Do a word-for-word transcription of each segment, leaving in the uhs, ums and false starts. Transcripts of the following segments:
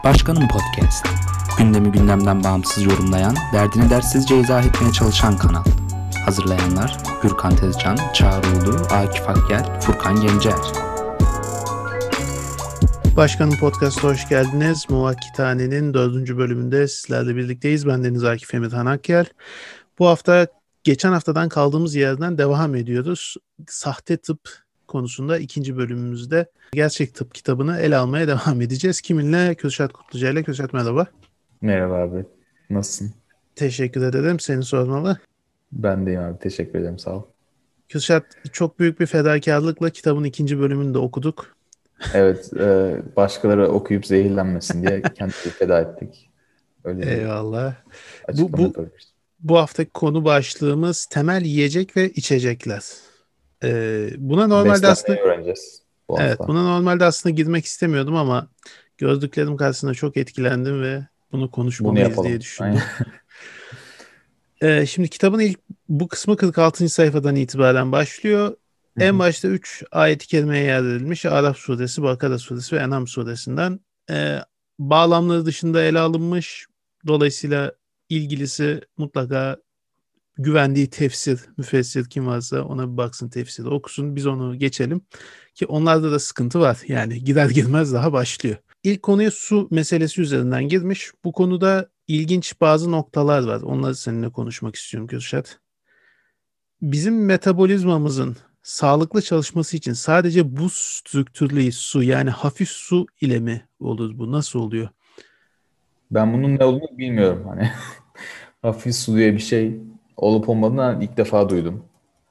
Başkanım Podcast. Gündemi gündemden bağımsız yorumlayan, derdini dersizce izah etmeye çalışan kanal. Hazırlayanlar Gürkan Tezcan, Çağrı Ulu, Akif Akgel, Furkan Gencer. Başkanım Podcast'a hoş geldiniz. Muvakkitane'nin dördüncü bölümünde sizlerle birlikteyiz. Ben Deniz Akif Emirhan Akgel. Bu hafta geçen haftadan kaldığımız yerden devam ediyoruz. Sahte tıp konusunda ikinci bölümümüzde gerçek tıp kitabını ele almaya devam edeceğiz. Kiminle? Kürşat Kutluca ile. Kürşat merhaba. Merhaba abi. Nasılsın? Teşekkür ederim. Seni sormalı. Ben deyim abi. Teşekkür ederim. Sağ ol. Kürşat, çok büyük bir fedakarlıkla kitabın ikinci bölümünü de okuduk. Evet. E, başkaları okuyup zehirlenmesin diye kendimizi feda ettik. Öyle Eyvallah. açıklama Bu, bu, yapabiliriz. bu haftaki konu başlığımız temel yiyecek ve içecekler. Ee, buna normalde Beslenmeyi aslında öğreneceğiz bu evet, hafta. buna normalde aslında girmek istemiyordum ama gördüklerim karşısında çok etkilendim ve bunu Bunu konuşmalıyız yapalım. diye düşündüm. Aynen. Ee, şimdi kitabın ilk bu kısmı kırk altıncı sayfadan itibaren başlıyor. En başta üç ayet-i kerimeye yer verilmiş. Araf suresi, Bakara suresi ve En'am suresinden. Ee, bağlamları dışında ele alınmış. Dolayısıyla ilgilisi mutlaka güvendiği tefsir, müfessir kim varsa ona bir baksın, tefsiri okusun. Biz onu geçelim. Ki onlarda da sıkıntı var. Yani gider girmez daha başlıyor. İlk konuya su meselesi üzerinden girmiş. Bu konuda ilginç bazı noktalar var. Onları seninle konuşmak istiyorum Kürşat. Bizim metabolizmamızın sağlıklı çalışması için sadece buz strüktürlü su, yani hafif su ile mi olur bu? Nasıl oluyor? Ben bunun ne olduğunu bilmiyorum. Hani hafif su diye bir şey olup olmadığını ilk defa duydum.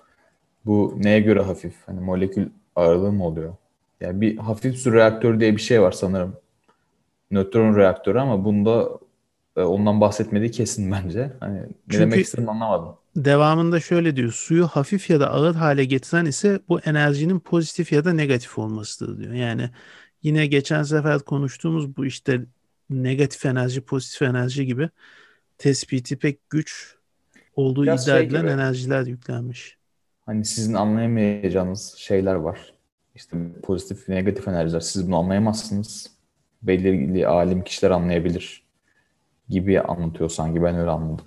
Bu neye göre hafif? Hani molekül ağırlığı mı oluyor? Yani bir hafif su reaktörü diye bir şey var sanırım. Nötron reaktörü ama bunda e, ondan bahsetmediği kesin bence. Hani ne Çünkü demek istediğini anlamadım. devamında şöyle diyor. Suyu hafif ya da ağır hale getiren ise bu enerjinin pozitif ya da negatif olmasıdır diyor. Yani yine geçen sefer konuştuğumuz bu işte negatif enerji, pozitif enerji gibi tespiti pek güç olduğu Biraz iddia şey edilen gibi. enerjiler yüklenmiş. Hani sizin anlayamayacağınız şeyler var. İşte pozitif, negatif enerjiler. Siz bunu anlayamazsınız. Belirli alim kişiler anlayabilir gibi anlatıyor sanki. Ben öyle anladım.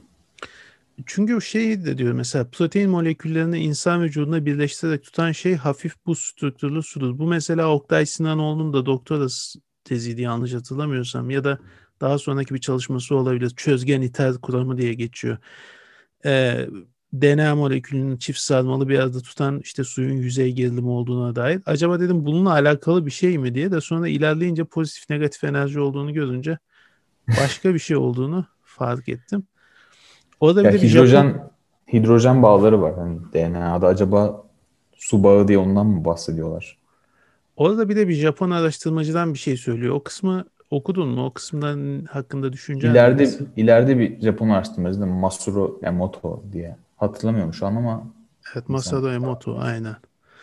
Çünkü şey de diyor, mesela protein moleküllerini insan vücuduna birleştirerek tutan şey hafif buz strüktürlü sudur. Bu mesela Oktay Sinanoğlu'nun da doktora teziydi yanlış hatırlamıyorsam, ya da daha sonraki bir çalışması olabilir. Çözgen iter kuramı diye geçiyor. Ee, D N A molekülünün çift sarmalı bir arada tutan işte suyun yüzey gerilimi olduğuna dair. Acaba dedim bununla alakalı bir şey mi diye, de sonra ilerleyince pozitif negatif enerji olduğunu görünce başka bir şey olduğunu fark ettim. Orada bir Ya de bir Japon hidrojen hidrojen bağları var. Hani D N A'da acaba su bağı diye ondan mı bahsediyorlar? Orada bir de bir Japon araştırmacıdan bir şey söylüyor. O kısmı okudun mu? O kısımdan hakkında düşüncen İleride nedir? ileride bir Japon araştırmacı da Masuro Emoto diye. Hatırlamıyorum şu an ama Evet, insan Masaru Emoto aynen.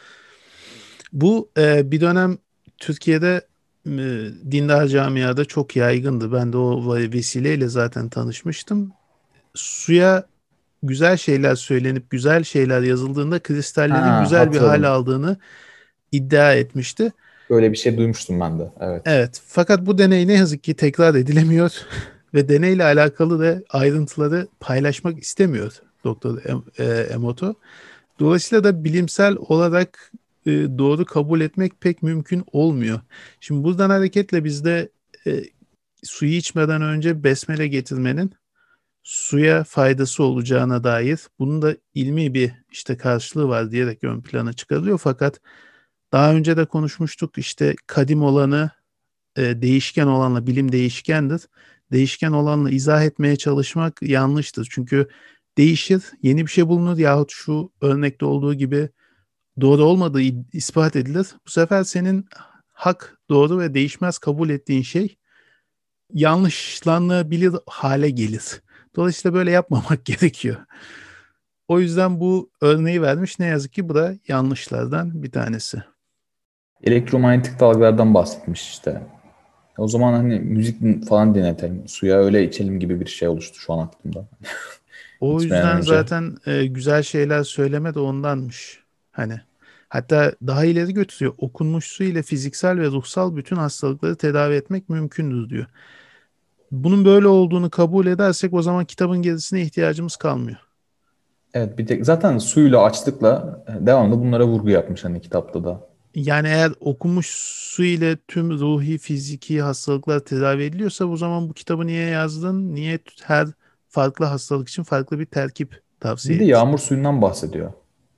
Bu e, bir dönem Türkiye'de e, dindar camiada çok yaygındı. Ben de o vesileyle zaten tanışmıştım. Suya güzel şeyler söylenip güzel şeyler yazıldığında kristallerin ha güzel bir hal hatırladım. aldığını iddia etmişti. Böyle bir şey duymuştum ben de. Evet. Evet, fakat bu deney ne yazık ki tekrar edilemiyor ve deneyle alakalı da ayrıntıları paylaşmak istemiyor Doktor Em- e, Emoto. Dolayısıyla da bilimsel olarak e, doğru kabul etmek pek mümkün olmuyor. Şimdi buradan hareketle bizde e, suyu içmeden önce besmele getirmenin suya faydası olacağına dair, bunun da ilmi bir işte karşılığı var diyerek ön plana çıkarılıyor. Fakat daha önce de konuşmuştuk, işte kadim olanı e, değişken olanla, bilim değişkendir. Değişken olanla izah etmeye çalışmak yanlıştır. Çünkü değişir, yeni bir şey bulunur yahut şu örnekte olduğu gibi doğru olmadığı ispat edilir. Bu sefer senin hak, doğru ve değişmez kabul ettiğin şey yanlışlanabilir hale gelir. Dolayısıyla böyle yapmamak gerekiyor. O yüzden bu örneği vermiş. Ne yazık ki bu da yanlışlardan bir tanesi. Elektromanyetik dalgalardan bahsetmiş işte. O zaman hani müzik falan dinletelim. Suya öyle içelim gibi bir şey oluştu şu an aklımda. O İçmeden yüzden önce. zaten e, güzel şeyler söyleme de ondanmış. Hani Hatta daha ileri götürüyor. Okunmuş su ile fiziksel ve ruhsal bütün hastalıkları tedavi etmek mümkündür diyor. Bunun böyle olduğunu kabul edersek o zaman kitabın gerisine ihtiyacımız kalmıyor. Evet, bir tek zaten suyla açlıkla e, devamlı bunlara vurgu yapmış hani kitapta da. Yani eğer okunmuş su ile tüm ruhi, fiziki hastalıklar tedavi ediliyorsa o zaman bu kitabı niye yazdın? Niye her farklı hastalık için farklı bir terkip tavsiye Bir de ettin? yağmur suyundan bahsediyor.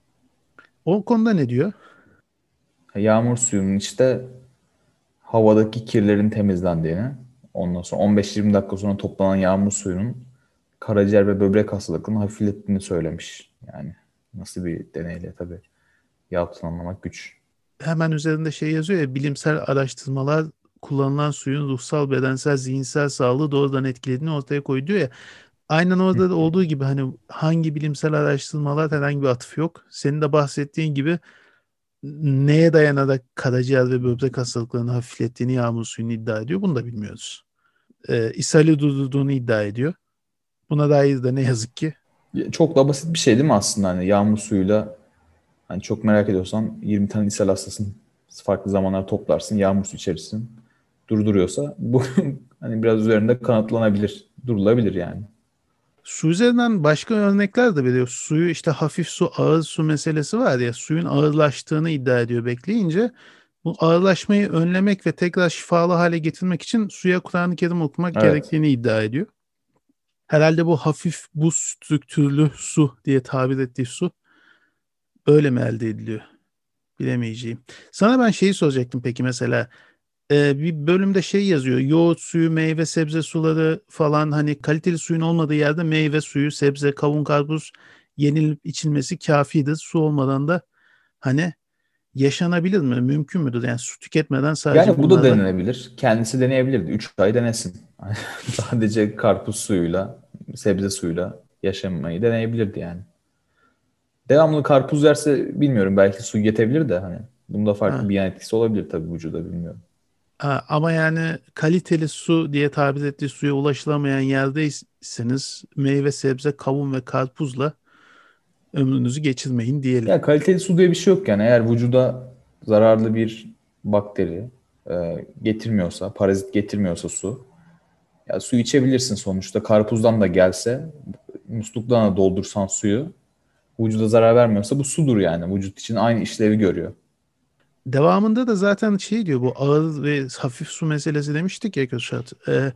O konuda ne diyor? Yağmur suyunun işte havadaki kirlerin temizlendiğini, ondan sonra on beş yirmi dakika sonra toplanan yağmur suyunun karaciğer ve böbrek hastalıklarını hafiflettiğini söylemiş. Yani nasıl bir deneyle tabii yaptığını anlamak güç. Hemen üzerinde şey yazıyor ya, bilimsel araştırmalar kullanılan suyun ruhsal, bedensel, zihinsel sağlığı doğrudan etkilediğini ortaya koyuyor diyor ya. Aynen orada da olduğu gibi hani hangi bilimsel araştırmalar, herhangi bir atıf yok. Senin de bahsettiğin gibi neye dayanarak karaciğer ve böbrek hastalıklarını hafiflettiğini yağmur suyunu iddia ediyor. Bunu da bilmiyoruz. Ee, ishali durdurduğunu iddia ediyor. Buna dair de ne yazık ki. Çok da basit bir şey değil mi aslında, hani yağmur suyuyla, hani çok merak ediyorsan yirmi tane ishal hastasın, farklı zamanlar toplarsın, yağmur suyu içerirsin. Durduruyorsa bu hani biraz üzerinde kanıtlanabilir, durulabilir yani. Su üzerinden başka örnekler de veriyor. Suyu işte hafif su, ağır su meselesi var ya, suyun ağırlaştığını iddia ediyor bekleyince. Bu ağırlaşmayı önlemek ve tekrar şifalı hale getirmek için suya Kur'an-ı Kerim okumak Evet. gerektiğini iddia ediyor. Herhalde bu hafif buz strüktürlü su diye tabir ettiği su öyle mi elde ediliyor? Bilemeyeceğim. Sana ben şeyi soracaktım peki, mesela e, bir bölümde şey yazıyor. Yoğurt suyu, meyve sebze suları falan, hani kaliteli suyun olmadığı yerde meyve suyu, sebze, kavun, karpuz yenilip içilmesi kafidir. Su olmadan da hani yaşanabilir mi? Mümkün müdür? Yani su tüketmeden sadece Yani bu da bunlarla. denenebilir. Kendisi deneyebilirdi. Üç ay denesin. Sadece karpuz suyuyla, sebze suyuyla yaşamayı deneyebilirdi yani. Devamlı karpuz yerse bilmiyorum, belki su yetebilir de hani. Bunda farklı Ha. bir yan etkisi olabilir tabii vücuda, bilmiyorum. Ha, ama yani kaliteli su diye tabir ettiği suya ulaşılamayan yerdeyseniz meyve, sebze, kavun ve karpuzla ömrünüzü geçirmeyin diyelim. Ya kaliteli su diye bir şey yok yani. Eğer vücuda zararlı bir bakteri e, getirmiyorsa, parazit getirmiyorsa su, ya su içebilirsin sonuçta. Karpuzdan da gelse, musluktan da doldursan suyu, vücuda zarar vermiyorsa bu sudur yani. Vücut için aynı işlevi görüyor. Devamında da zaten şey diyor, bu ağır ve hafif su meselesi demiştik ya Kürşat. Ee,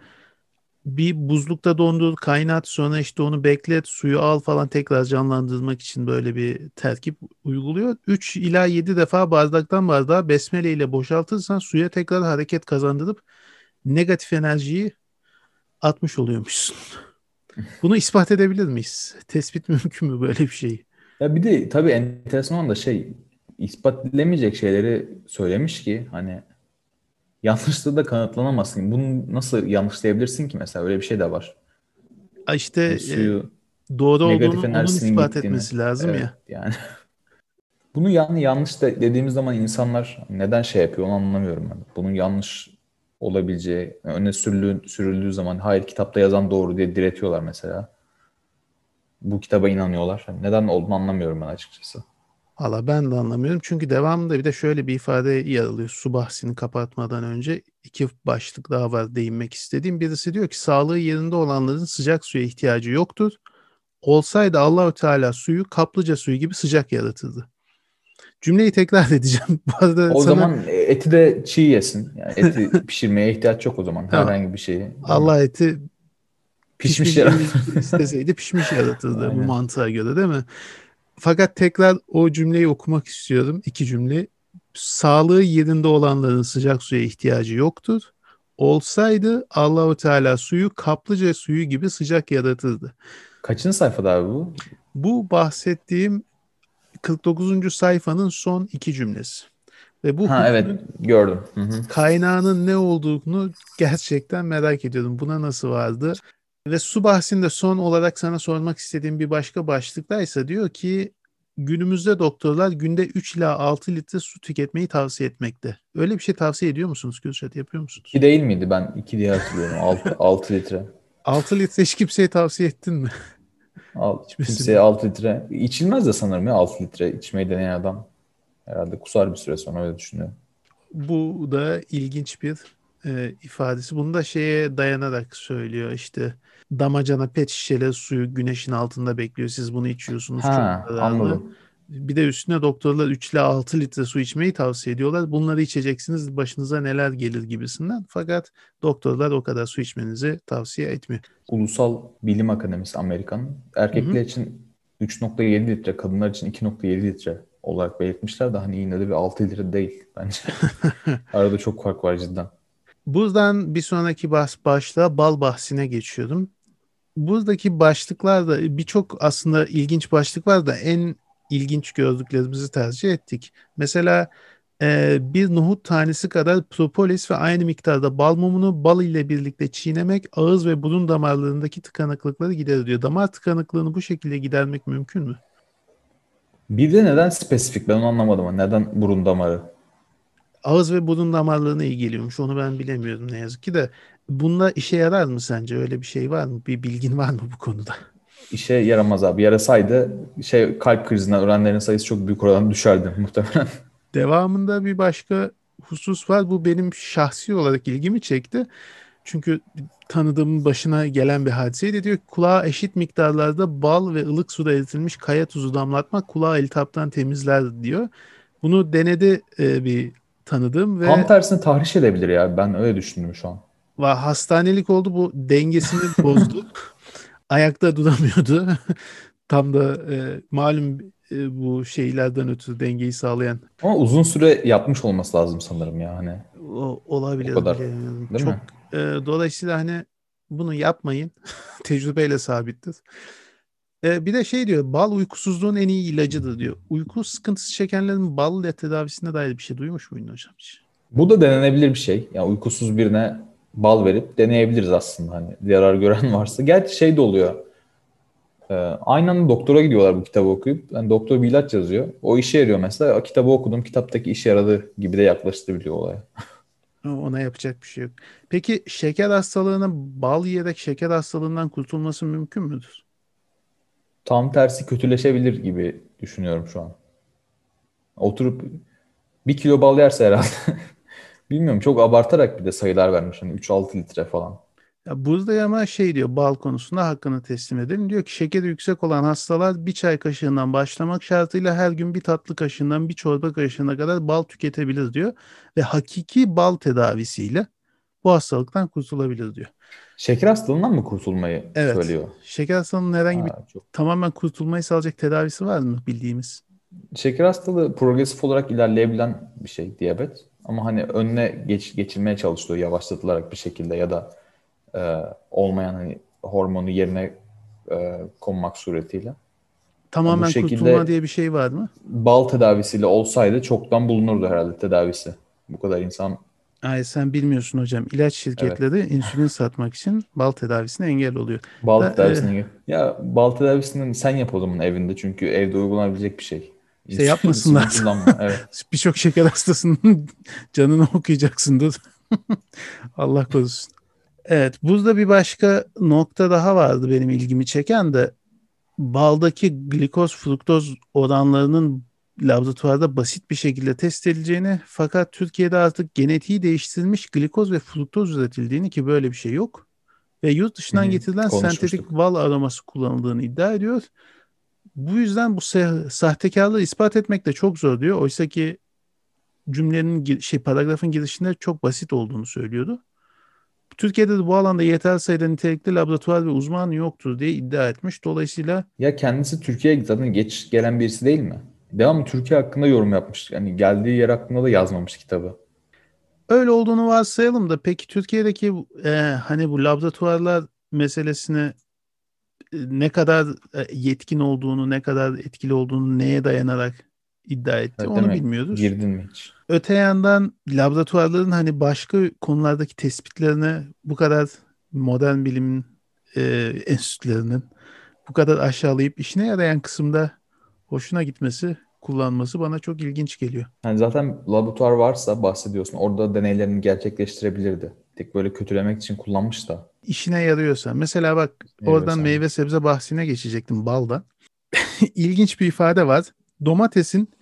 bir buzlukta dondur, kaynat, sonra işte onu beklet, suyu al falan, tekrar canlandırmak için böyle bir terkip uyguluyor. üç ila yedi defa bardaktan bardağa besmele ile boşaltırsan suya tekrar hareket kazandırıp negatif enerjiyi atmış oluyormuşsun. Bunu ispat edebilir miyiz? Tespit mümkün mü böyle bir şey? Ya bir de tabii enteresan olan da şey, ispat edilemeyecek şeyleri söylemiş ki hani yanlışlığı da kanıtlanamazsın. Bunu nasıl yanlışlayabilirsin ki, mesela öyle bir şey de var. Ha, İşte Hani e, suyu doğru negatif olduğunu onun enerjisinin ispat gittiğini. etmesi lazım Evet ya. yani. Bunu yani yanlış da dediğimiz zaman insanlar neden şey yapıyor onu anlamıyorum ben. Bunun yanlış olabileceği öne sürüldüğü, sürüldüğü zaman hayır kitapta yazan doğru diye diretiyorlar mesela. Bu kitaba inanıyorlar. Hani neden olduğunu anlamıyorum ben açıkçası. Valla ben de anlamıyorum. Çünkü devamında bir de şöyle bir ifade yer alıyor. Su bahsini kapatmadan önce iki başlık daha var değinmek istediğim. Birisi diyor ki sağlığı yerinde olanların sıcak suya ihtiyacı yoktur. Olsaydı Allahü Teala suyu kaplıca suyu gibi sıcak yaratırdı. Cümleyi tekrar edeceğim. Bu arada O sana zaman eti de çiğ yesin. Yani eti pişirmeye ihtiyaç yok o zaman. tamam, Herhangi bir şeyi, değil mi? Allah eti Pişmiş pişmiş yarat. isteseydi pişmiş yaratırdı bu Aynen. mantığa göre, değil mi? Fakat tekrar o cümleyi okumak istiyorum. İki cümle. Sağlığı yerinde olanların sıcak suya ihtiyacı yoktur. Olsaydı Allahu Teala suyu kaplıca suyu gibi sıcak yaratırdı. Kaçıncı sayfada abi bu? Bu bahsettiğim kırk dokuzuncu sayfanın son iki cümlesi. Ve bu Ha evet, hükmün gördüm. Hı hı. kaynağının ne olduğunu gerçekten merak ediyorum. Buna nasıl vardı? Ve su bahsinde son olarak sana sormak istediğim bir başka başlıktaysa diyor ki günümüzde doktorlar günde üç ila altı litre su tüketmeyi tavsiye etmekte. Öyle bir şey tavsiye ediyor musunuz Gülşat? Yapıyor iki musunuz? değil miydi? Ben iki diye hatırlıyorum. Altı altı litre. altı litre hiç kimseye tavsiye ettin mi? Al, İçmesini. kimseye altı litre. İçilmez de sanırım ya altı litre içmeyi deneyen adam. Herhalde kusar bir süre sonra, öyle düşünüyorum. Bu da ilginç bir e, ifadesi. Bunu da şeye dayanarak söylüyor. İşte damacana pet şişeleri suyu güneşin altında bekliyor. Siz bunu içiyorsunuz, çok Ha, zararlı. anladım. Bir de üstüne doktorlar üç ile altı litre su içmeyi tavsiye ediyorlar. Bunları içeceksiniz, başınıza neler gelir gibisinden. Fakat doktorlar o kadar su içmenizi tavsiye etmiyor. Ulusal Bilim Akademisi Amerikan Hı hı. erkekler için üç nokta yedi litre, kadınlar için iki nokta yedi litre olarak belirtmişler de hani yine de bir altı litre değil bence. Arada çok fark var cidden. Buradan bir sonraki bahs başlığa bal bahsine geçiyorum. Buradaki başlıklarda birçok aslında ilginç başlık var da en ilginç gördüklerimizi tercih ettik. Mesela e, bir nohut tanesi kadar propolis ve aynı miktarda bal mumunu bal ile birlikte çiğnemek ağız ve burun damarlarındaki tıkanıklıkları giderir diyor. Damar tıkanıklığını bu şekilde gidermek mümkün mü? Bir de neden spesifik, ben onu anlamadım. Neden burun damarı? Ağız ve burun damarlarına iyi geliyormuş. Onu ben bilemiyorum ne yazık ki de. Bunda işe yarar mı sence? Öyle bir şey var mı? Bir bilgin var mı bu konuda? İşe yaramaz abi. Yarasaydı şey, kalp krizinden ölenlerin sayısı çok büyük oranda düşerdi muhtemelen. Devamında bir başka husus var. Bu benim şahsi olarak ilgimi çekti. Çünkü tanıdığımın başına gelen bir hadiseydi. Diyor ki kulağa eşit miktarlarda bal ve ılık suda eritilmiş kaya tuzu damlatmak kulağı iltihaptan temizler diyor. Bunu denedi e, bir tanıdığım Tam ve tersini tahriş edebilir ya. Ben öyle düşündüm şu an. va- hastanelik oldu. Bu dengesini bozdu. Ayakta duramıyordu. Tam da e, malum e, bu şeylerden ötürü dengeyi sağlayan Ama uzun süre yapmış olması lazım sanırım ya hani. o, O olabilir kadar. bilemiyorum. Değil Çok mi? e, dolayısıyla hani bunu yapmayın. Tecrübeyle sabittir. E, bir de şey diyor, bal uykusuzluğun en iyi ilacıdır diyor. Uyku sıkıntısı çekenlerin bal ile tedavisine dair bir şey duymuş muydun hocam hiç? Bu da denenebilir bir şey. Yani uykusuz birine bal verip deneyebiliriz aslında, hani yarar gören varsa. Gerçi şey de oluyor. Ee, aynı anda doktora gidiyorlar bu kitabı okuyup. Yani doktor bir ilaç yazıyor. O işe yarıyor mesela. O kitabı okudum, kitaptaki işe yaradı gibi de yaklaştırabiliyor olaya. Ona yapacak bir şey yok. Peki şeker hastalığının bal yiyerek şeker hastalığından kurtulması mümkün müdür? Tam tersi kötüleşebilir gibi düşünüyorum şu an. Oturup bir kilo bal yerse herhalde. Bilmiyorum, çok abartarak bir de sayılar vermiş. Hani üç altı litre falan. Ya burada ama şey diyor, bal konusunda hakkını teslim edelim. Diyor ki şekeri yüksek olan hastalar bir çay kaşığından başlamak şartıyla her gün bir tatlı kaşığından bir çorba kaşığına kadar bal tüketebilir diyor. Ve hakiki bal tedavisiyle bu hastalıktan kurtulabilir diyor. Şeker hastalığından mı kurtulmayı Evet, söylüyor? şeker hastalığının herhangi bir Ha, çok. tamamen kurtulmayı sağlayacak tedavisi var mı bildiğimiz? Şeker hastalığı progresif olarak ilerleyebilen bir şey, diyabet. Ama hani önüne geç, geçilmeye çalışılıyor yavaşlatılarak bir şekilde, ya da e, olmayan hani hormonu yerine e, konmak suretiyle. Ya bu Tamamen kurtulma şekilde diye bir şey var mı? bal tedavisiyle olsaydı çoktan bulunurdu herhalde tedavisi. Bu kadar insan, Ay sen bilmiyorsun hocam. İlaç evet. şirketleri insülin satmak için bal tedavisine engel oluyor. Bal Da, e, tedavisine gir. Ya bal tedavisini sen yap o zaman evinde, çünkü evde uygulanabilecek bir şey. işte İnsülin, insülin yapmasınlar. kullanma. Evet. Birçok şeker hastasının canını okuyacaksındır. Allah korusun. Evet, burada bir başka nokta daha vardı benim ilgimi çeken de baldaki glikoz fruktoz oranlarının laboratuvarda basit bir şekilde test edileceğini fakat Türkiye'de artık genetiği değiştirilmiş glikoz ve fruktoz üretildiğini, ki böyle bir şey yok. Ve yurt Hı dışından hı. getirilen sentetik Konuşmuştuk. bal aroması kullanıldığını iddia ediyor. Bu yüzden bu se- sahtekarlığı ispat etmek de çok zor diyor. Oysa ki cümlenin gi- şey paragrafın girişinde çok basit olduğunu söylüyordu. Türkiye'de de bu alanda yeterli sayıda nitelikli laboratuvar ve uzman yoktur diye iddia etmiş. Dolayısıyla Ya kendisi Türkiye'ye zaten geç gelen birisi değil mi? Devamlı Türkiye hakkında yorum yapmış. Yani geldiği yer hakkında da yazmamış kitabı. öyle olduğunu varsayalım da peki Türkiye'deki e, hani bu laboratuvarlar meselesini e, ne kadar e, yetkin olduğunu, ne kadar etkili olduğunu neye dayanarak iddia etti Evet, onu demek bilmiyoruz. girdin mi hiç? Öte yandan laboratuvarların hani başka konulardaki tespitlerine bu kadar modern bilimin e, enstitülerinin bu kadar aşağılayıp işine yarayan kısımda hoşuna gitmesi, kullanması bana çok ilginç geliyor. Yani zaten laboratuvar varsa bahsediyorsun, orada deneylerini gerçekleştirebilirdi. Tek böyle kötülemek için kullanmış da. İşine yarıyorsa. Mesela bak Meyve oradan sen. meyve sebze bahsine geçecektim balda. İlginç bir ifade var. Domatesin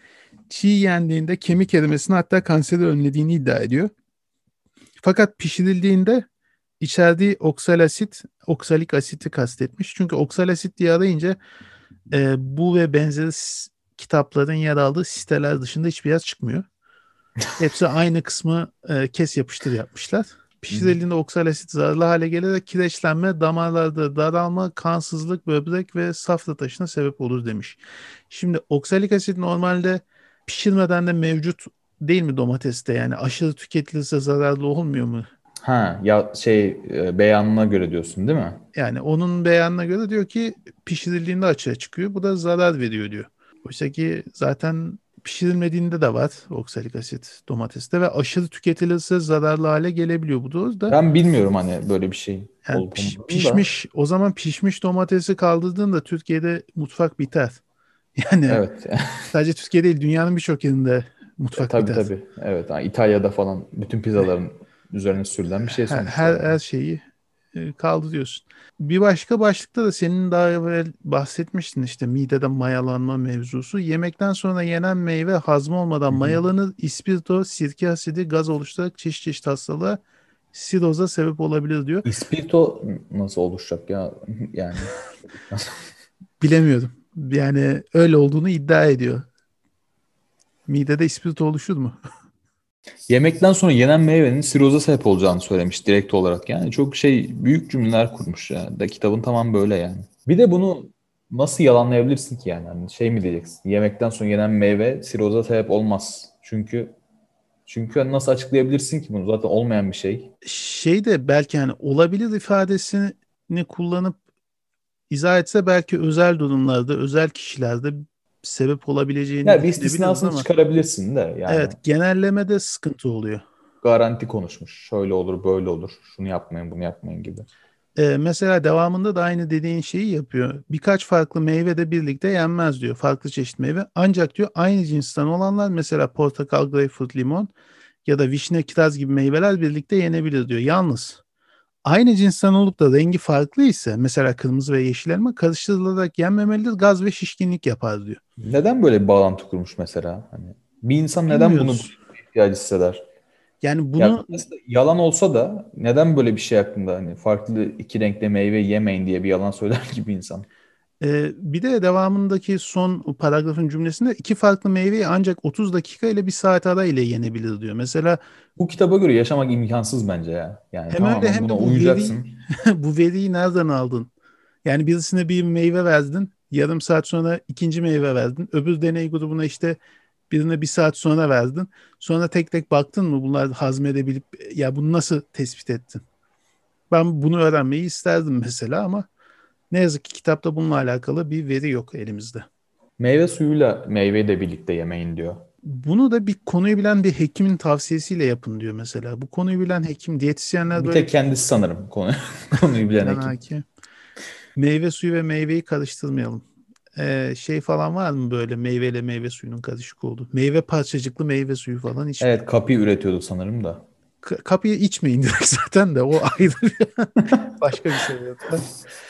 çiğ yendiğinde kemik erimesini, hatta kanseri önlediğini iddia ediyor. Fakat pişirildiğinde içerdiği oksalasit, oksalik asiti kastetmiş. Çünkü oksalasit diye arayınca e, bu ve benzeri s- kitapların yer aldığı siteler dışında hiçbir yer çıkmıyor. Hepsi aynı kısmı e, kes yapıştır yapmışlar. Pişirildiğinde oksalasit zararlı hale gelerek kireçlenme, damarlarda daralma, kansızlık, böbrek ve safra taşına sebep olur demiş. Şimdi oksalik asit normalde pişirmeden de mevcut değil mi domateste? Yani aşırı tüketilirse zararlı olmuyor mu? Ha ya şey e, beyanına göre diyorsun değil mi? Yani onun beyanına göre diyor ki pişirildiğinde açığa çıkıyor. Bu da zarar veriyor diyor. Oysa ki zaten pişirilmediğinde de var oksalik asit domateste ve aşırı tüketilirse zararlı hale gelebiliyor. Bu doğru da Ben bilmiyorum hani böyle bir şey yani olup piş- olmadığını da. pişmiş, o zaman pişmiş domatesi kaldırdığında Türkiye'de mutfak biter. Yani Evet. sadece Türkiye değil, dünyanın birçok yerinde E, mutfak tabii biter. tabii. Evet. Yani İtalya'da falan bütün pizzaların üzerine sürülen bir şey Her, sonuçta her, yani. her şeyi e, kaldırıyorsun. Bir başka başlıkta da senin daha evvel bahsetmiştin, işte midede mayalanma mevzusu. Yemekten sonra yenen meyve hazmı olmadan Hı hı. mayalanır. İspirto, sirke asidi gaz oluşturarak çeşit çeşit hastalığa, siroza sebep olabilir diyor. İspirto nasıl oluşacak ya? Yani. Bilemiyorum. Yani öyle olduğunu iddia ediyor. Midede ispirto oluşur mu? Yemekten sonra yenen meyvenin siroza sebep olacağını söylemiş direkt olarak. Yani çok şey büyük cümleler kurmuş ya. Da kitabın tamam böyle yani. Bir de bunu nasıl yalanlayabilirsin ki yani? Hani şey mi diyeceksin? Yemekten sonra yenen meyve siroza sebep olmaz. Çünkü çünkü nasıl açıklayabilirsin ki bunu? Zaten olmayan bir şey. Şey de belki hani olabilir ifadesini kullanıp izah etse belki özel durumlarda, özel kişilerde sebep olabileceğini Ya bir düşünebiliriz istisnasını ama çıkarabilirsin de yani evet, genellemede sıkıntı oluyor. garanti konuşmuş. Şöyle olur, böyle olur. Şunu yapmayın, bunu yapmayın gibi. Ee, mesela devamında da aynı dediğin şeyi yapıyor. Birkaç farklı meyve de birlikte yenmez diyor. Farklı çeşit meyve. Ancak diyor aynı cinsten olanlar, mesela portakal, greyfurt, limon ya da vişne, kiraz gibi meyveler birlikte yenebilir diyor. Yalnız aynı cinsten olup da rengi farklı ise, mesela kırmızı ve yeşil elma, karıştırılarak yenmemelidir. Gaz ve şişkinlik yapar diyor. Neden böyle bir bağlantı kurmuş mesela? Hani bir insan neden bunu Bilmiyoruz. duymaya ihtiyacı hisseder? Yani Ya bunu mesela yalan olsa da neden böyle bir şey hakkında hani farklı iki renkte meyve yemeyin diye bir yalan söyler gibi insan. e, bir de devamındaki son paragrafın cümlesinde iki farklı meyveyi ancak otuz dakika ile bir saat ara ile yenebilir diyor. Mesela Bu kitaba göre yaşamak imkansız bence ya. Yani hem öyle tamamen hem buna de bu veri uyacaksın. bu veriyi nereden aldın? Yani birisine bir meyve verdin, yarım saat sonra ikinci meyve verdin. Öbür deney grubuna işte birine bir saat sonra verdin. Sonra tek tek baktın mı bunlar hazmedebilip, ya bunu nasıl tespit ettin? Ben bunu öğrenmeyi isterdim mesela ama ne yazık ki kitapta bununla alakalı bir veri yok elimizde. Meyve suyuyla meyveyi de birlikte yemeyin diyor. Bunu da bir konuyu bilen bir hekimin tavsiyesiyle yapın diyor mesela. Bu konuyu bilen hekim, diyetisyenler Bir böyle tek kendisi sanırım konu, konuyu bilen hekim. ki meyve suyu ve meyveyi karıştırmayalım. Ee, şey falan var mı böyle meyveyle meyve suyunun karışık olduğu? Meyve parçacıklı meyve suyu falan içmeyin. Evet, kapi üretiyordu sanırım da. K- kapıyı içmeyin direkt zaten de o ayrı başka bir sebep var.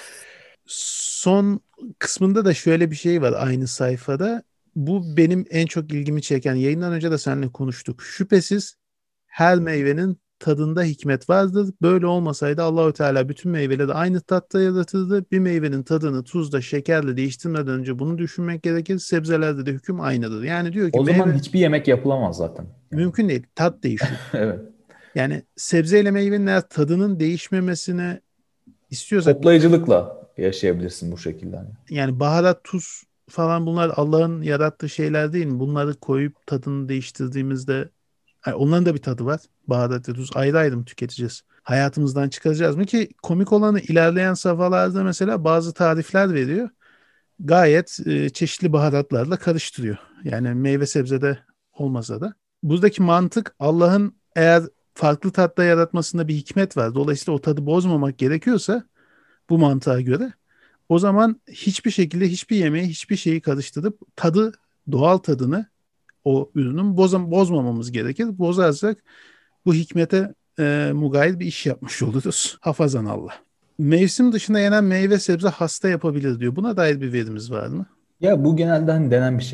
Son kısmında da şöyle bir şey var aynı sayfada. Bu benim en çok ilgimi çeken, yayından önce de seninle konuştuk. Şüphesiz her meyvenin tadında hikmet vardır. Böyle olmasaydı Allahü Teala bütün meyveleri aynı tatta yaratırdı. Bir meyvenin tadını tuzla, şekerle değiştirmeden önce bunu düşünmek gerekir. Sebzelerde de hüküm aynıdır. Yani diyor ki O zaman meyve hiçbir yemek yapılamaz zaten. Yani. mümkün değil. Tat değişiyor. Evet. Yani sebzeyle meyvenin eğer tadının değişmemesini istiyorsak, Toplayıcılıkla yaşayabilirsin bu şekilde. Hani. yani baharat, tuz falan, bunlar Allah'ın yarattığı şeyler değil mi? Bunları koyup tadını değiştirdiğimizde yani onların da bir tadı var. Baharat ve tuz ayrı ayrı mı tüketeceğiz? Hayatımızdan çıkaracağız mı ki? Komik olanı, ilerleyen safhalarda mesela bazı tarifler veriyor. Gayet e, çeşitli baharatlarla karıştırıyor. Yani meyve sebzede olmasa da. Buradaki mantık, Allah'ın eğer farklı tatta yaratmasında bir hikmet var. Dolayısıyla o tadı bozmamak gerekiyorsa bu mantığa göre, o zaman hiçbir şekilde hiçbir yemeği, hiçbir şeyi karıştırıp tadı, doğal tadını o ürünün bozam bozmamamız gerekir. Bozarsak bu hikmete e, mugayir bir iş yapmış oluruz. Hafazan Allah. Mevsim dışında yenen meyve sebze hasta yapabilir diyor. Buna dair bir verimiz var mı? Ya bu genelde hani denen bir şey işte.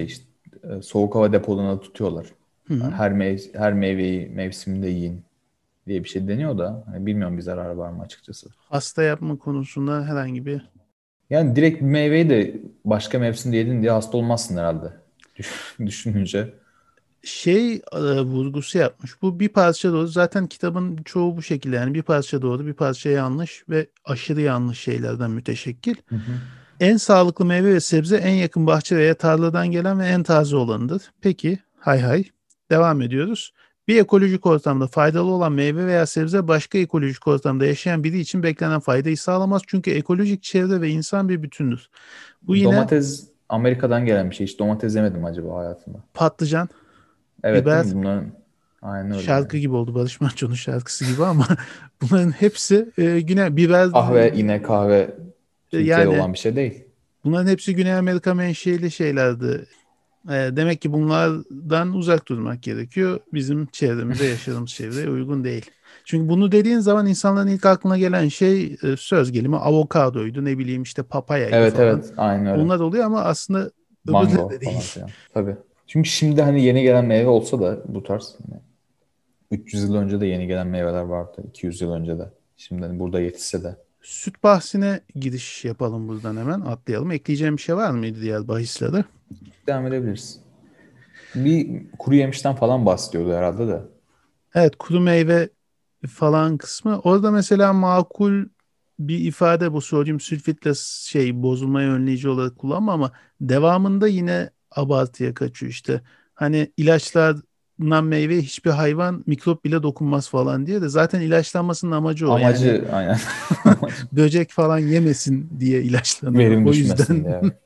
e, soğuk hava depolarında tutuyorlar. Hı hı. Her mev- her meyveyi mevsiminde yiyin diye bir şey deniyor da hani bilmiyorum bir zararı var mı açıkçası. Hasta yapma konusunda herhangi bir Yani direkt bir meyveyi de başka mevsimde yedin diye hasta olmazsın herhalde. Düş- Düşününce. şey e, vurgusu yapmış. Bu bir parça doğru. Zaten kitabın çoğu bu şekilde. Yani bir parça doğru, bir parça yanlış ve aşırı yanlış şeylerden müteşekkil. Hı hı. En sağlıklı meyve ve sebze en yakın bahçe veya tarladan gelen ve en taze olanıdır. Peki, hay hay. Devam ediyoruz. Bir ekolojik ortamda faydalı olan meyve veya sebze başka ekolojik ortamda yaşayan biri için beklenen faydayı sağlamaz. Çünkü ekolojik çevre ve insan bir bütündür. Bu yine Domates Amerika'dan gelen bir şey. Hiç domates yemedim acaba hayatımda. patlıcan, Evet değil biber, mi? Bunların aynen öyle şarkı yani. gibi oldu. Barış Manço'nun şarkısı gibi ama bunların hepsi e, Güney biber Kahve yine kahve e, Türkiye'de yani olan bir şey değil. bunların hepsi Güney Amerika menşeli şeylerdi. E, demek ki bunlardan uzak durmak gerekiyor. Bizim çevremize, yaşadığımız çevreye uygun değil. Çünkü bunu dediğin zaman insanların ilk aklına gelen şey e, söz gelimi avokadoydu, ne bileyim işte papayaydı Evet falan. evet aynen öyle. Onlar oluyor ama aslında öbürleri Mango de falan değil. filan. Tabii. Çünkü şimdi hani yeni gelen meyve olsa da bu tarz hani üç yüz yıl önce de yeni gelen meyveler vardı. iki yüz yıl önce de. Şimdi hani burada yetişse de. Süt bahsine giriş yapalım buradan hemen atlayalım. Ekleyeceğim bir şey var mıydı diğer bahislere? Devam edebiliriz. Bir kuru yemişten falan bahsediyordu herhalde de. Evet, kuru meyve falan kısmı. Orada mesela makul bir ifade bu sodyum sülfitle şey bozulmayı önleyici olarak kullanma ama devamında yine abartıya kaçıyor işte. Hani ilaçlanan meyveye hiçbir hayvan mikrop bile dokunmaz falan diye de zaten ilaçlanmasının amacı o. Yani Amacı aynen. Amacı böcek falan yemesin diye ilaçlanıyor. verim O düşmesin yüzden diye. Evet.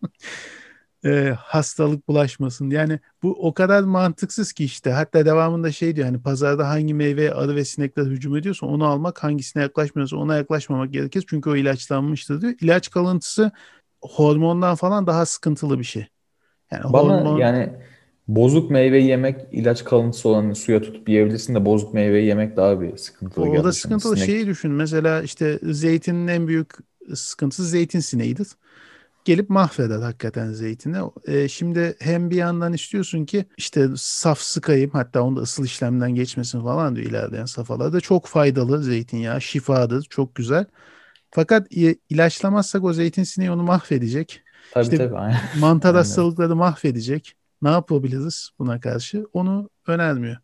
e, hastalık bulaşmasın. Yani bu o kadar mantıksız ki işte. Hatta devamında şey diyor hani pazarda hangi meyveye arı ve sinekler hücum ediyorsa onu almak, hangisine yaklaşmıyorsa ona yaklaşmamak gerekir. Çünkü o ilaçlanmıştır diyor. İlaç kalıntısı hormondan falan daha sıkıntılı bir şey. Yani Bana hormon yani bozuk meyve yemek ilaç kalıntısı olanı suya tutup yiyebilirsin de bozuk meyveyi yemek daha bir sıkıntılı o, o da geldi şu an. sıkıntılı şeyi Sinek. düşün. Mesela işte zeytinin en büyük sıkıntısı zeytin sineğidir. Gelip mahveder hakikaten zeytini. E, şimdi hem bir yandan istiyorsun ki işte saf sıkayım hatta onda ısıl işlemden geçmesin falan diyor ilerleyen safhalarda. Çok faydalı zeytinyağı, şifadır, çok güzel. Fakat i- ilaçlamazsak o zeytin sineği onu mahvedecek. Tabii İşte tabii aynen. mantar Aynen öyle. hastalıkları mahvedecek. Ne yapabiliriz buna karşı? Onu önermiyor.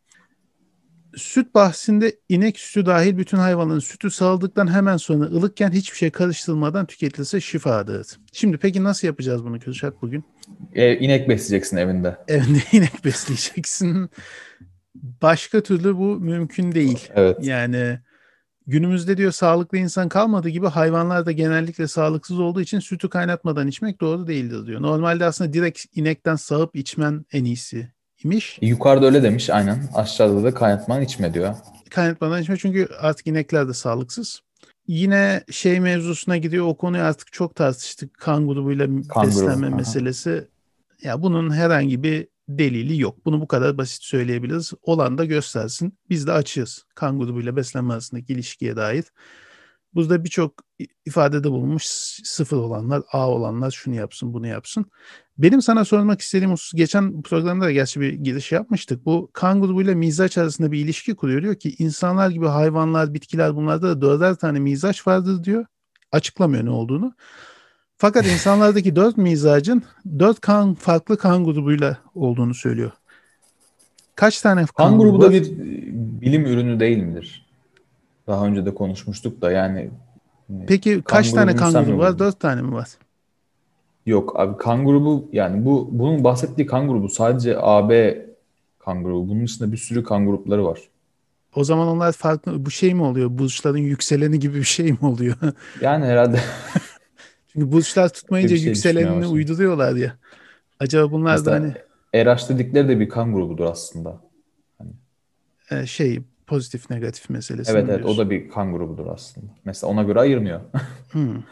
Süt bahsinde inek sütü dahil bütün hayvanların sütü sağıldıktan hemen sonra ılıkken hiçbir şey karıştırılmadan tüketilirse şifadır. Şimdi peki nasıl yapacağız bunu Kürşat bugün? E, inek besleyeceksin evinde. Evde inek besleyeceksin. Başka türlü bu mümkün değil. Evet. Yani günümüzde diyor sağlıklı insan kalmadığı gibi hayvanlar da genellikle sağlıksız olduğu için sütü kaynatmadan içmek doğru değildir diyor. Normalde aslında direkt inekten sağıp içmen en iyisi imiş. E, yukarıda öyle demiş aynen. Aşağıda da kaynatman içme diyor. Kaynatmadan içme çünkü artık inekler de sağlıksız. Yine şey mevzusuna gidiyor. O konuyu artık çok tartıştık. Kan grubuyla Kanguru. beslenme Aha. meselesi. Ya bunun herhangi bir delili yok. Bunu bu kadar basit söyleyebiliriz. Olan da göstersin. Biz de açığız. Kan grubuyla beslenme arasındaki ilişkiye dair. Burada birçok ifadede bulunmuş sıfır olanlar, A olanlar şunu yapsın, bunu yapsın. Benim sana sormak istediğim husus, geçen programda da gerçi bir giriş yapmıştık. Bu kan grubuyla mizaç arasında bir ilişki kuruyor. Diyor ki insanlar gibi hayvanlar, bitkiler bunlarda da dörder tane mizaç vardır diyor. Açıklamıyor ne olduğunu. Fakat insanlardaki dört mizacın dört kan farklı kan grubuyla olduğunu söylüyor. Kaç tane Kan kan grubu grubu da var? bir e, bilim ürünü değil midir? Daha önce de konuşmuştuk da yani hani Peki kan kaç tane grubunu kan sen mi grubu var? buldun? Dört tane mi var? Yok abi kan grubu yani bu bunun bahsettiği kan grubu sadece A B kan grubu. Bunun dışında bir sürü kan grupları var. O zaman onlar farklı bu şey mi oluyor? Burçların yükseleni gibi bir şey mi oluyor? Yani herhalde Çünkü burçlar öyle tutmayınca bir şey düşünmeye yükselenini başladım. uyduruyorlar ya. Acaba bunlar da Mesela hani R H dedikleri de bir kan grubudur aslında. Hani, e, şey pozitif negatif meselesini evet mi evet o diyorsun? da bir kan grubudur aslında. Mesela ona göre ayırmıyor. Hmm.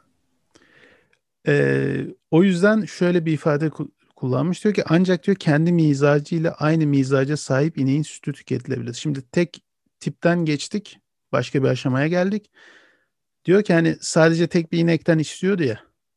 E, o yüzden şöyle bir ifade ku- kullanmış. Diyor ki ancak diyor kendi mizacı ile aynı mizaca sahip ineğin sütü tüketilebilir. Şimdi tek tipten geçtik. Başka bir aşamaya geldik. Diyor ki hani sadece tek bir inekten istiyordu ya.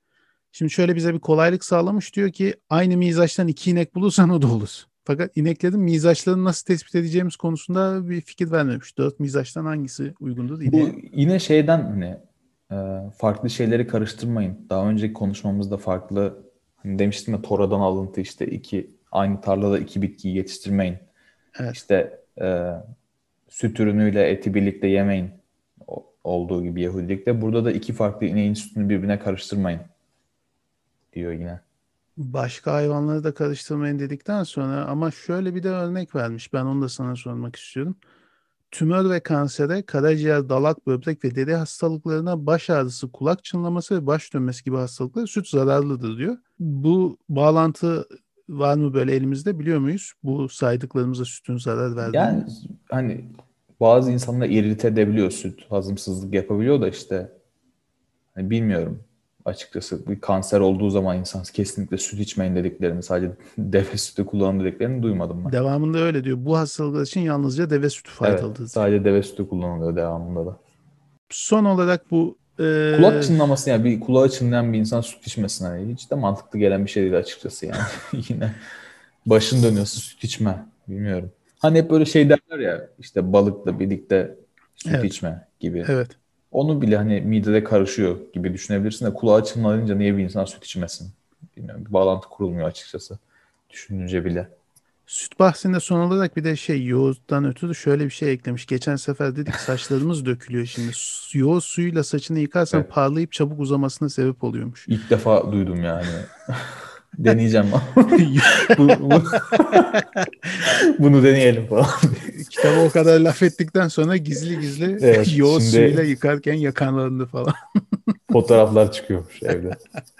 Şimdi şöyle bize bir kolaylık sağlamış, diyor ki aynı mizaçtan iki inek bulursan o da olur. Fakat ineklerin mizaçlarını nasıl tespit edeceğimiz konusunda bir fikir vermemiş. Dört mizaçtan hangisi uygundur Bu ineğe? yine şeyden hani e, farklı şeyleri karıştırmayın. Daha önceki konuşmamızda farklı hani demiştim ya, Tora'dan alıntı işte iki aynı tarlada iki bitkiyi yetiştirmeyin. Evet. İşte e, süt ürünüyle eti birlikte yemeyin o- olduğu gibi Yahudilikte. Burada da iki farklı ineğin sütünü birbirine karıştırmayın diyor yine. Başka hayvanları da karıştırmayın dedikten sonra ama şöyle bir de örnek vermiş. Ben onu da sana sormak istiyorum. Tümör ve kansere, karaciğer, dalak, böbrek ve deri hastalıklarına, baş ağrısı, kulak çınlaması ve baş dönmesi gibi hastalıklara süt zararlıdır diyor. Bu bağlantı var mı böyle elimizde, biliyor muyuz? Bu saydıklarımıza sütün zarar verdiğini. Yani hani bazı insanlar irrite edebiliyor süt, hazımsızlık yapabiliyor da işte hani bilmiyorum açıkçası. Bir kanser olduğu zaman insan kesinlikle süt içmeyin dediklerini, sadece deve sütü kullanın dediklerini duymadım ben. Devamında öyle diyor. Bu hastalıklar için yalnızca deve sütü Evet, faydalıdır diyor. sadece deve sütü kullanılıyor devamında da. Son olarak bu e, Kulak çınlaması, yani bir kulağı çınlayan bir insan süt içmesin, hani hiç de mantıklı gelen bir şey değil açıkçası yani. Yine başın dönüyorsa süt içme, bilmiyorum. Hani hep böyle şey derler ya, işte balıkla birlikte süt evet, içme gibi. evet. Onu bile hani midede karışıyor gibi düşünebilirsin de kulağı çınlayınca niye bir insan süt içmesin? Bilmiyorum, bir bağlantı kurulmuyor açıkçası düşününce bile. Süt bahsinde son olarak bir de şey, yoğurttan ötürü şöyle bir şey eklemiş. Geçen sefer dedik saçlarımız dökülüyor şimdi. Su- Yoğurt suyuyla saçını yıkarsan Evet. parlayıp çabuk uzamasına sebep oluyormuş. İlk defa duydum yani. Deneyeceğim. bu, bu, bunu deneyelim falan. Kitabı o kadar laf ettikten sonra gizli gizli Evet, yoğurt şimdi suyuyla yıkarken yakanlarında falan. fotoğraflar çıkıyormuş evde.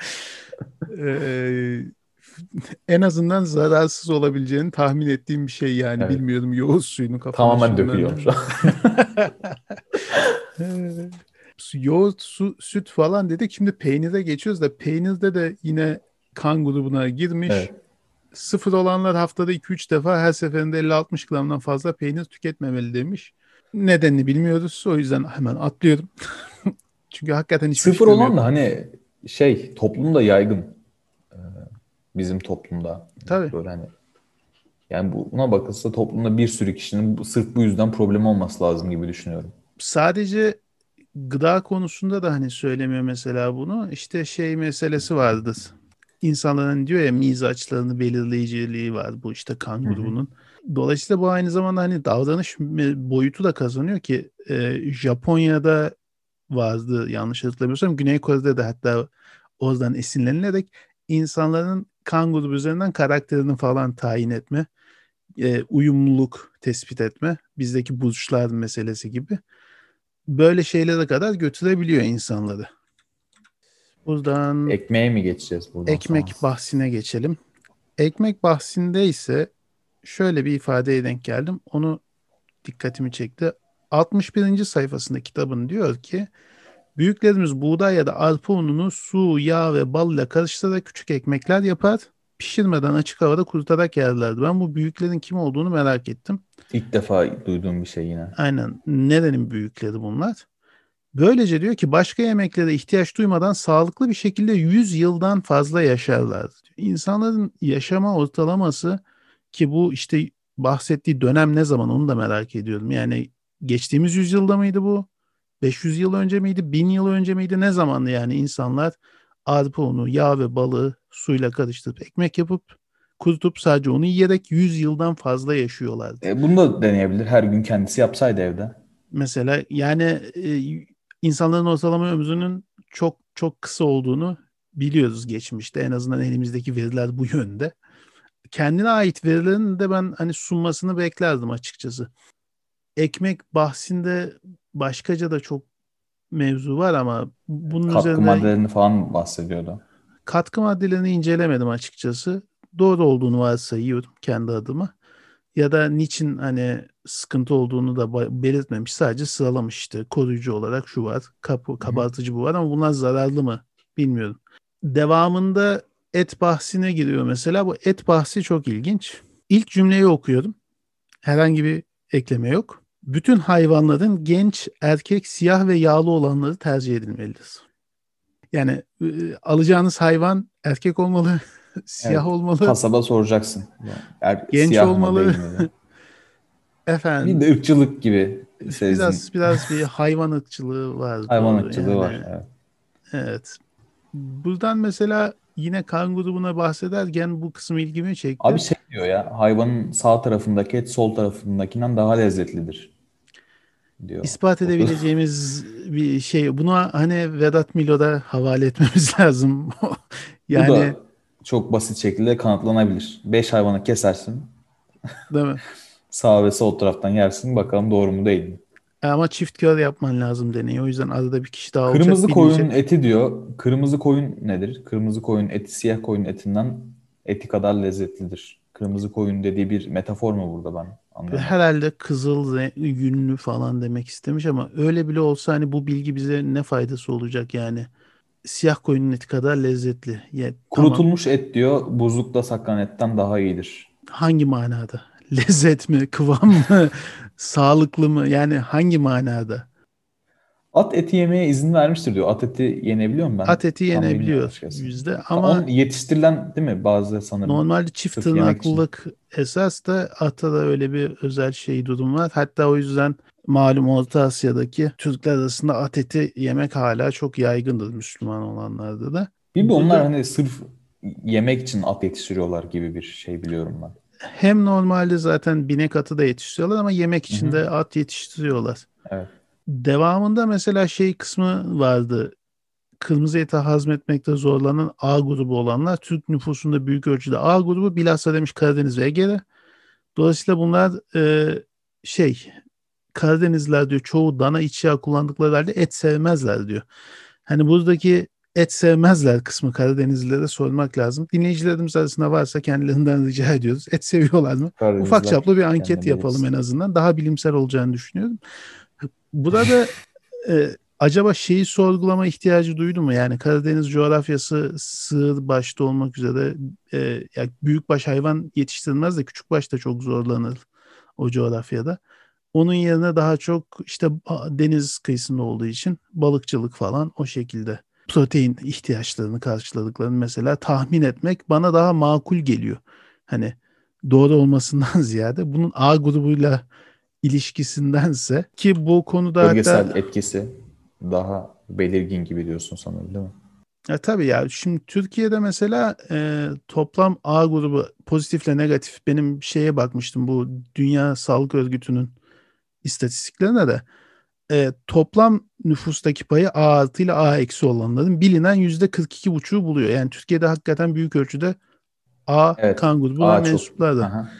Ee, en azından zararsız olabileceğini tahmin ettiğim bir şey yani. Evet. Bilmiyorum, yoğurt suyunu kafana Tamamen sürmen dökülüyormuş. lazım. Ee, Yoğurt, su, süt falan dedik. Şimdi peynire geçiyoruz da peynirde de yine kan grubuna girmiş. Evet. Sıfır olanlar haftada iki üç defa, her seferinde elli altmış gramdan fazla peynir tüketmemeli demiş. Nedenini bilmiyoruz. O yüzden hemen atlıyorum. Çünkü hakikaten hiçbir Sıfır fikrim olan da yok. hani şey toplumda yaygın. Ee, Bizim toplumda. Tabii. Böyle hani yani buna bakılsa toplumda bir sürü kişinin bu- sırf bu yüzden problem olması lazım gibi düşünüyorum. Sadece gıda konusunda da hani söylemiyor mesela bunu. İşte şey meselesi vardır. İnsanların diyor ya, mizaçlarını belirleyiciliği var bu işte kan Hı hı. grubunun. Dolayısıyla bu aynı zamanda hani davranış me- boyutu da kazanıyor ki e, Japonya'da vardı yanlış hatırlamıyorsam. Güney Kore'de de hatta oradan esinlenilerek insanların kan grubu üzerinden karakterini falan tayin etme, e, uyumluluk tespit etme, bizdeki burçlar meselesi gibi böyle şeylere kadar götürebiliyor insanları. Buradan Ekmeğe mi geçeceğiz buradan sonra? ekmek bahsine geçelim. Ekmek bahsinde ise şöyle bir ifadeye denk geldim. Onu dikkatimi çekti. altmış birinci sayfasında kitabın diyor ki büyüklerimiz buğday ya da arpa ununu su, yağ ve bal ile karıştırarak küçük ekmekler yapar. Pişirmeden açık havada kurutarak yerlerdi. Ben bu büyüklerin kim olduğunu merak ettim. İlk defa duyduğum bir şey yine. Aynen. Nerenin büyükleri bunlar? Böylece diyor ki başka yemeklere ihtiyaç duymadan sağlıklı bir şekilde yüz yıldan fazla yaşarlar diyor. İnsanların yaşama ortalaması, ki bu işte bahsettiği dönem ne zaman onu da merak ediyorum. Yani geçtiğimiz yüzyılda mıydı bu? beş yüz yıl önce miydi? bin yıl önce miydi? Ne zamandı yani insanlar arpa unu, yağ ve balığı suyla karıştırıp ekmek yapıp kurutup sadece onu yiyerek yüz yıldan fazla yaşıyorlardı. E, bunu da deneyebilir. Her gün kendisi yapsaydı evde. Mesela yani e, insanların ortalama ömrünün çok çok kısa olduğunu biliyoruz geçmişte. En azından elimizdeki veriler bu yönde. Kendine ait verilerin de ben hani sunmasını beklerdim açıkçası. Ekmek bahsinde başkaca da çok mevzu var ama bunun Katkı üzerinde maddelerini falan bahsediyordu. katkı maddelerini incelemedim açıkçası. Doğru olduğunu varsayıyorum kendi adıma. Ya da niçin hani sıkıntı olduğunu da ba- belirtmemiş. Sadece sıralamış işte. Koruyucu olarak şu var, kap- Hı hı. kabartıcı bu var ama bunlar zararlı mı bilmiyorum. Devamında et bahsine giriyor mesela. Bu et bahsi çok ilginç. İlk cümleyi okuyorum. Herhangi bir ekleme yok. Bütün hayvanların genç, erkek, siyah ve yağlı olanları tercih edilmelidir. Yani e, alacağınız hayvan erkek olmalı, siyah Evet, olmalı, kasaba soracaksın. Yani, er, genç siyah mı olmalı. değil mi diye. Bir Efendim, de ırkçılık gibi biraz sezdim. biraz bir hayvan ırkçılığı var, Hayvan doğru. ırkçılığı var. Yani Evet. evet. Buradan mesela yine kan grubuna bahsederken bu kısım ilgimi Abi çekti. şey diyor ya, hayvanın sağ tarafındaki et sol tarafındakinden daha lezzetlidir diyor. İspat O da, edebileceğimiz bir şey. Bunu hani Vedat Milor'a havale etmemiz lazım. bu Yani da çok basit şekilde kanıtlanabilir. Beş hayvanı kesersin, değil mi? sağ ve sol taraftan yersin. Bakalım doğru mu değil mi? Ama çift kör yapman lazım deneyi. O yüzden arada bir kişi daha olacak, Kırmızı koyunun bilecek. eti diyor. Kırmızı koyun nedir? Kırmızı koyun eti siyah koyun etinden eti kadar lezzetlidir. Kırmızı koyun dediği bir metafor mu burada, ben anlayamadım. Herhalde kızıl re- yünlü falan demek istemiş ama öyle bile olsa hani bu bilgi bize ne faydası olacak yani? Siyah koyunun eti kadar lezzetli. Ya, tamam. Kurutulmuş et diyor, buzlukta saklanan etten daha iyidir. Hangi manada? Lezzet mi, kıvam mı, sağlıklı mı? Yani hangi manada? At eti yemeye izin vermiştir diyor. At eti yenebiliyor mu ben? At eti Tam bilmiyorum yenebiliyor açıkçası. bizde Ta- ama On yetiştirilen değil mi bazı sanırım. normalde çift Sırf yemek için. tırnaklılık esas da ata da öyle bir özel şey durum var. Hatta o yüzden malum Orta Asya'daki Türkler arasında at eti yemek hala çok yaygındır Müslüman olanlarda da. Bir de onlar Burada hani sırf yemek için at yetiştiriyorlar gibi bir şey biliyorum ben. hem normalde zaten binek atı da yetiştiriyorlar ama yemek Hı için hı. de at yetiştiriyorlar. Evet. Devamında mesela şey kısmı vardı. Kırmızı eti hazmetmekte zorlanan A grubu olanlar Türk nüfusunda büyük ölçüde A grubu, bilhassa demiş Karadeniz ve Ege'de. Dolayısıyla bunlar e, şey Karadenizliler diyor çoğu dana iç yağı kullandıkları halde et sevmezler diyor. Hani buradaki et sevmezler kısmı Karadenizlilere sormak lazım. Dinleyicilerimiz arasında varsa kendilerinden rica ediyoruz. Et seviyorlar mı? Ufak Karadenizler çaplı bir anket kendine yapalım en belirsin. azından. Daha bilimsel olacağını düşünüyorum. Burada e, acaba şeyi sorgulama ihtiyacı duydu mu? Yani Karadeniz coğrafyası sığır başta olmak üzere e, yani büyükbaş hayvan yetiştirilmez de küçükbaş da çok zorlanır o coğrafyada. Onun yerine daha çok işte deniz kıyısında olduğu için balıkçılık falan o şekilde protein ihtiyaçlarını karşıladıklarını mesela tahmin etmek bana daha makul geliyor. Hani doğru olmasından ziyade bunun A grubuyla ilişkisindense ki bu konuda Bölgesel hatta etkisi daha belirgin gibi diyorsun sanırım, değil mi? ya tabii ya şimdi Türkiye'de mesela e, toplam A grubu pozitifle negatif benim şeye bakmıştım bu Dünya Sağlık Örgütü'nün istatistiklerine de e, toplam nüfustaki payı A artı ile A eksi olanların bilinen yüzde kırk iki buçuğu buluyor. Yani Türkiye'de hakikaten büyük ölçüde A Evet. kan grubuna Aa çok. mensuplar da. Aha.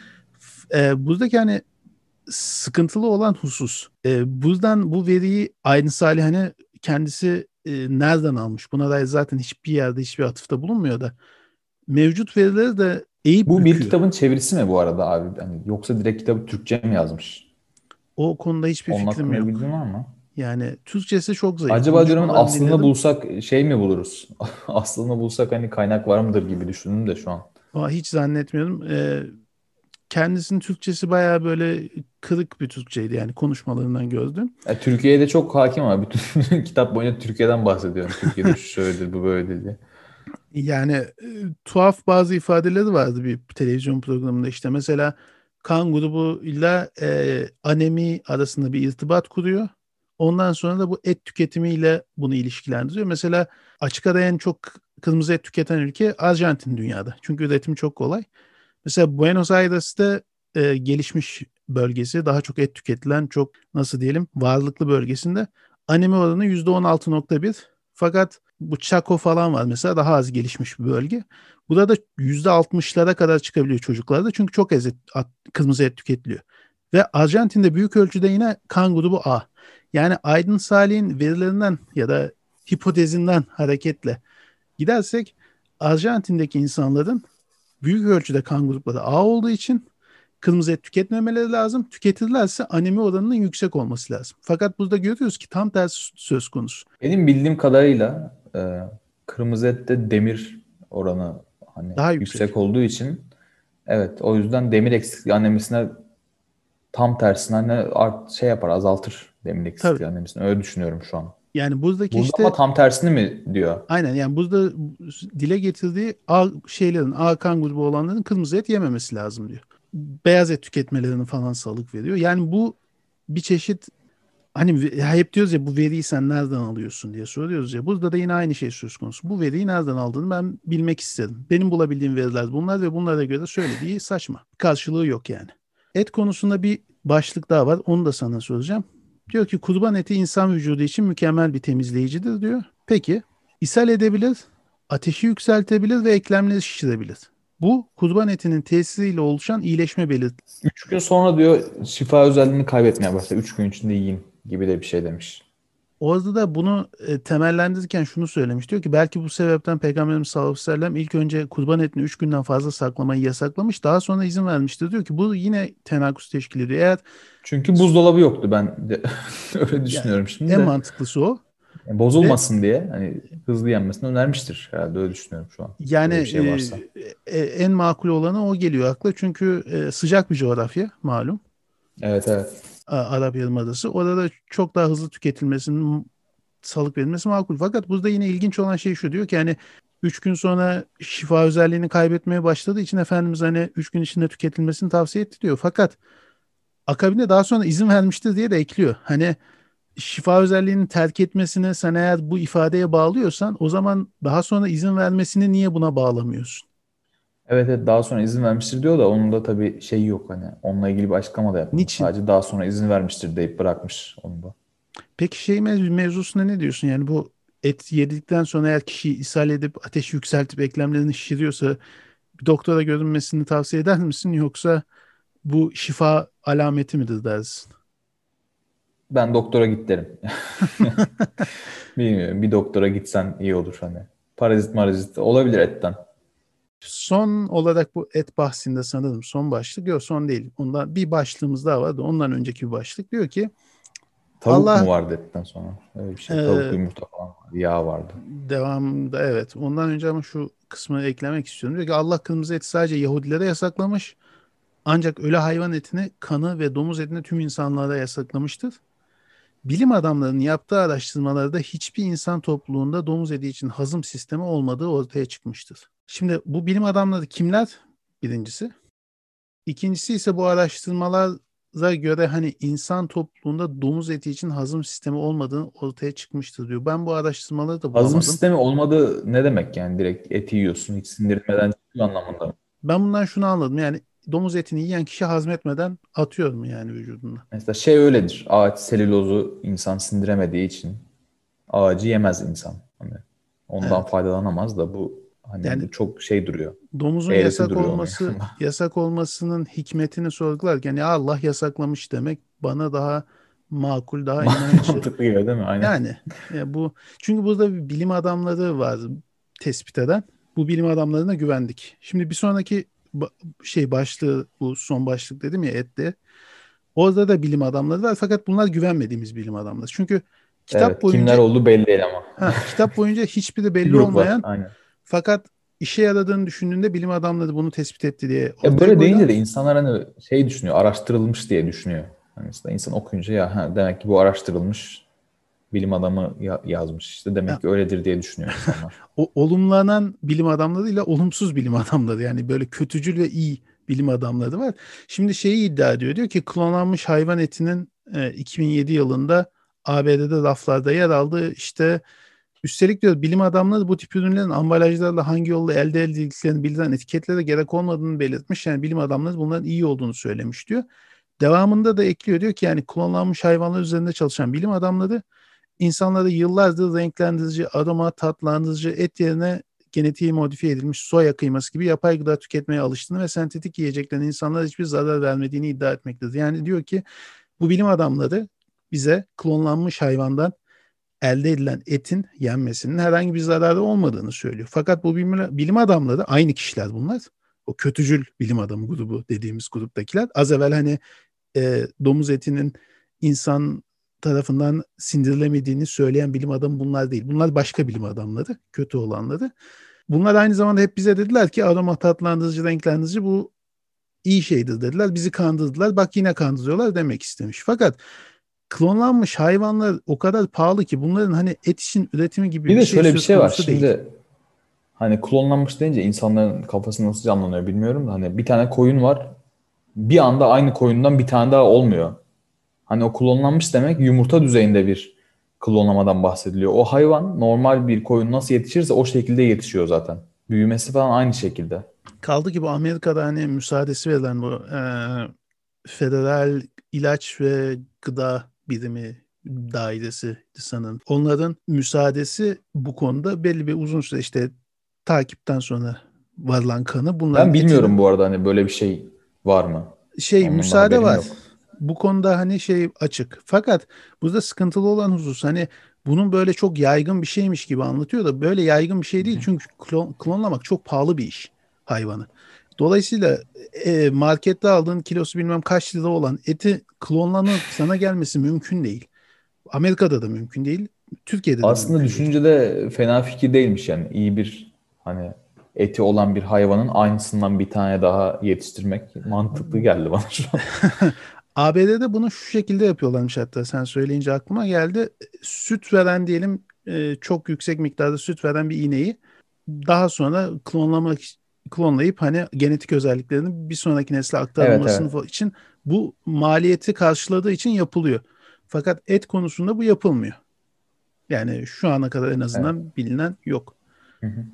E, buradaki hani sıkıntılı olan husus. E, buradan bu veriyi Aydın Salih hani kendisi e, nereden almış? Buna dair zaten hiçbir yerde hiçbir atıfta bulunmuyor da mevcut verileri de eğip Bu bir büküyor. kitabın çevirisi mi bu arada abi? Hani yoksa direkt kitabı Türkçe mi yazmış? O konuda hiçbir Onun fikrim hakkında bir bilgin yok. var mı? Yani Türkçesi çok zayıf. Acaba diyorum hani Konuşmalarını aslını dinledim. bulsak şey mi buluruz? Aslını bulsak hani kaynak var mıdır gibi düşündüm de şu an. Ama hiç zannetmiyorum. Ee, kendisinin Türkçesi bayağı böyle kırık bir Türkçeydi yani konuşmalarından gördüm. Ya, Türkiye'de çok hakim ama bütün kitap boyunca Türkiye'den bahsediyorum. Türkiye'de şu şöyledir, bu böyledir diye. Yani e, tuhaf bazı ifadeleri vardı bir televizyon programında işte mesela kan grubuyla e, anemi arasında bir irtibat kuruyor. Ondan sonra da bu et tüketimiyle bunu ilişkilendiriyor. Mesela açık ara en çok kırmızı et tüketen ülke Arjantin dünyada. Çünkü üretim çok kolay. Mesela Buenos Aires'te e, gelişmiş bölgesi daha çok et tüketilen çok nasıl diyelim varlıklı bölgesinde anemi oranı yüzde on altı nokta bir. Fakat bu Chaco falan var mesela daha az gelişmiş bir bölge. Burada yüzde altmışlara kadar çıkabiliyor çocuklarda çünkü çok ez et, at, kırmızı et tüketiliyor. Ve Arjantin'de büyük ölçüde yine kan grubu A. Yani Aydın Salih'in verilerinden ya da hipotezinden hareketle gidersek Arjantin'deki insanların büyük ölçüde kan grupları A olduğu için kırmızı et tüketmemeleri lazım. Tüketirlerse anemi oranının yüksek olması lazım. Fakat burada görüyoruz ki tam tersi söz konusu. Benim bildiğim kadarıyla e, kırmızı ette demir oranı hani Daha yüksek. yüksek olduğu için evet, o yüzden demir eksikliği anemisine tam tersine hani art, şey yapar, azaltır demir Tabii. eksikliği anemisine. Öyle düşünüyorum şu an. Yani buradaki Burada işte ama tam tersini mi diyor? aynen yani burada dile getirdiği A şeylerin A kan grubu olanların kırmızı et yememesi lazım diyor. Beyaz et tüketmelerine falan salık veriyor. Yani bu bir çeşit hani ve- hep diyoruz ya bu veriyi sen nereden alıyorsun diye soruyoruz ya. Burada da yine aynı şey söz konusu. Bu veriyi nereden aldığını ben bilmek istedim. Benim bulabildiğim veriler bunlar ve bunlara göre söylediği saçma. Karşılığı yok yani. Et konusunda bir başlık daha var. Onu da sana soracağım. Diyor ki kurban eti insan vücudu için mükemmel bir temizleyicidir diyor. Peki ishal edebilir, ateşi yükseltebilir ve eklemleri şişirebilir. Bu kurban etinin tesiriyle oluşan iyileşme belirtisi. Üç gün sonra diyor şifa özelliğini kaybetmeye başladı. Üç gün içinde yiyin gibi de bir şey demiş. Orada da bunu e, temellendirirken şunu söylemiş. Diyor ki belki bu sebepten Peygamberimiz sallallahu aleyhi ve sellem ilk önce kurban etini üç günden fazla saklamayı yasaklamış. Daha sonra izin vermiştir. Diyor ki bu yine tenakuz teşkil ediyor. Eğer Çünkü buzdolabı yoktu, ben de öyle yani düşünüyorum şimdi en de. mantıklısı o. Yani Ve bozulmasın diye hani hızlı yenmesini önermiştir herhalde, öyle düşünüyorum şu an. yani Böyle bir şey varsa. e, e, en makul olanı o geliyor akla. Çünkü e, sıcak bir coğrafya malum. Evet, evet. A- Arap Yarımadası. Orada çok daha hızlı tüketilmesinin salık verilmesi makul. Fakat burada yine ilginç olan şey şu, diyor ki hani üç gün sonra şifa özelliğini kaybetmeye başladığı için Efendimiz hani üç gün içinde tüketilmesini tavsiye etti diyor. Fakat akabinde daha sonra izin vermiştir diye de ekliyor. Hani şifa özelliğini terk etmesine sen eğer bu ifadeye bağlıyorsan o zaman daha sonra izin vermesini niye buna bağlamıyorsun? Evet, evet, daha sonra izin vermiştir diyor da onun da tabii şeyi yok, hani onunla ilgili bir açıklama da yapmamış. Niçin? Sadece daha sonra izin vermiştir deyip bırakmış onu da. Peki şey mev- mevzusuna ne diyorsun? Yani bu et yedikten sonra eğer kişi ishal edip ateşi yükseltip eklemlerini şişiriyorsa bir doktora görünmesini tavsiye eder misin? Yoksa bu şifa alameti midir dersin? Ben doktora git derim. Bilmiyorum, bir doktora gitsen iyi olur hani. Parazit marazit olabilir etten. Son olarak bu et bahsinde sanırım son başlık. Yok son değil. Ondan bir başlığımız daha vardı. Ondan önceki bir başlık. Diyor ki Tavuk mu Allah vardı etten sonra? Öyle bir şey. Tavuk, e, yumurta falan vardı. Yağ vardı. devamında evet. Ondan önce ama şu kısmı eklemek istiyorum. Diyor ki Allah kırmızı eti sadece Yahudilere yasaklamış. Ancak ölü hayvan etini, kanı ve domuz etini tüm insanlara yasaklamıştır. Bilim adamlarının yaptığı araştırmalarda hiçbir insan topluluğunda domuz eti için hazım sistemi olmadığı ortaya çıkmıştır. Şimdi bu bilim adamları kimler? Birincisi. İkincisi ise bu araştırmalara göre hani insan topluluğunda domuz eti için hazım sistemi olmadığını ortaya çıkmıştır diyor. Ben bu araştırmaları da Hazım bulamadım. sistemi olmadı ne demek yani, direkt eti yiyorsun hiç sindirmeden çıkıyor anlamında mı? Ben bundan şunu anladım. Yani domuz etini yiyen kişi hazmetmeden atıyor mu yani vücudunda? Mesela şey öyledir. Ağaç selülozu insan sindiremediği için ağacı yemez insan. Hani ondan Evet. faydalanamaz da bu hani Yani bu çok şey duruyor. domuzun Eğreti yasak duruyor onun olması, yanında. yasak olmasının hikmetini sorgularken ya Allah yasaklamış demek bana daha makul, daha inançlı. Mantıklı gibi değil mi? Aynen. Yani ya bu çünkü burada bir bilim adamları var tespit eden. Bu bilim adamlarına güvendik. Şimdi bir sonraki ba- şey başlığı, bu son başlık dedim ya, ette. Orada da bilim adamları var fakat bunlar güvenmediğimiz bilim adamları. Çünkü kitap Evet, kimler boyunca olduğu belli değil ama. ha kitap boyunca hiçbiri Bir belli grup var. olmayan Aynen. fakat işe yaradığını düşündüğünde bilim adamları bunu tespit etti diye Ya ortaya böyle koydu. deyince de insanlar hani şey düşünüyor, araştırılmış diye düşünüyor. Hani mesela insan okuyunca ya ha, demek ki bu araştırılmış, bilim adamı ya- yazmış işte, demek Ha, ki öyledir diye düşünüyor insanlar. o olumlanan bilim adamlarıyla olumsuz bilim adamları, yani böyle kötücül ve iyi bilim adamları var. Şimdi şeyi iddia ediyor. Diyor ki klonlanmış hayvan etinin e, iki bin yedi yılında A B D'de raflarda yer aldığı, işte üstelik diyor bilim adamları bu tip ürünlerin ambalajlarla hangi yolla elde edildiklerini bildiren etiketlere gerek olmadığını belirtmiş. Yani bilim adamları bunların iyi olduğunu söylemiş diyor. Devamında da ekliyor, diyor ki yani klonlanmış hayvanlar üzerinde çalışan bilim adamları İnsanları yıllardır renklendirici, aroma, tatlandırıcı, et yerine genetiği modifiye edilmiş soya kıyması gibi yapay gıda tüketmeye alıştığını ve sentetik yiyeceklerin insanlara hiçbir zarar vermediğini iddia etmektedir. Yani diyor ki bu bilim adamları bize klonlanmış hayvandan elde edilen etin yenmesinin herhangi bir zararı olmadığını söylüyor. Fakat bu bilim, bilim adamları aynı kişiler bunlar. O kötücül bilim adamı grubu dediğimiz gruptakiler. Az evvel hani e, domuz etinin insan tarafından sindirilemediğini söyleyen bilim adamı bunlar değil. Bunlar başka bilim adamları, kötü olanları. Bunlar aynı zamanda hep bize dediler ki aroma, tatlandırıcı, renklendirici bu iyi şeydir dediler. Bizi kandırdılar. Bak yine kandırıyorlar demek istemiş. Fakat klonlanmış hayvanlar o kadar pahalı ki bunların hani et için üretimi gibi Bir bir de şey şöyle bir söz şey var. konusu değil. Şimdi hani klonlanmış deyince insanların kafası nasıl canlanıyor bilmiyorum da hani bir tane koyun var. Bir anda aynı koyundan bir tane daha olmuyor. Hani o klonlanmış demek yumurta düzeyinde bir klonlamadan bahsediliyor. O hayvan normal bir koyun nasıl yetişirse o şekilde yetişiyor zaten. Büyümesi falan aynı şekilde. Kaldı ki bu Amerika'da hani müsaadesi verilen bu e, Federal İlaç ve Gıda Birimi dairesi sanırım. Onların müsaadesi bu konuda belli bir uzun süre işte takipten sonra varılan kanı bunların Ben bilmiyorum etinin bu arada hani böyle bir şey var mı? şey Ondan da müsaade haberim var. yok. Bu konuda hani şey açık. Fakat burada sıkıntılı olan husus hani bunun böyle çok yaygın bir şeymiş gibi anlatıyor da böyle yaygın bir şey değil. Çünkü klon, klonlamak çok pahalı bir iş hayvanı. Dolayısıyla e, markette aldığın kilosu bilmem kaç lira olan eti klonlanıp sana gelmesi mümkün değil. Amerika'da da mümkün değil. Türkiye'de de Aslında mümkün değil. düşünce de fena fikir değilmiş yani. İyi bir hani eti olan bir hayvanın aynısından bir tane daha yetiştirmek mantıklı geldi bana şu an. A B D'de bunu şu şekilde yapıyorlarmış hatta sen söyleyince aklıma geldi. Süt veren diyelim e, çok yüksek miktarda süt veren bir ineği daha sonra klonlamak klonlayıp hani genetik özelliklerini bir sonraki nesle Evet, aktarılmasını evet. fa- için bu maliyeti karşıladığı için yapılıyor. Fakat et konusunda bu yapılmıyor. Yani şu ana kadar en Evet. azından bilinen yok. Hı hı.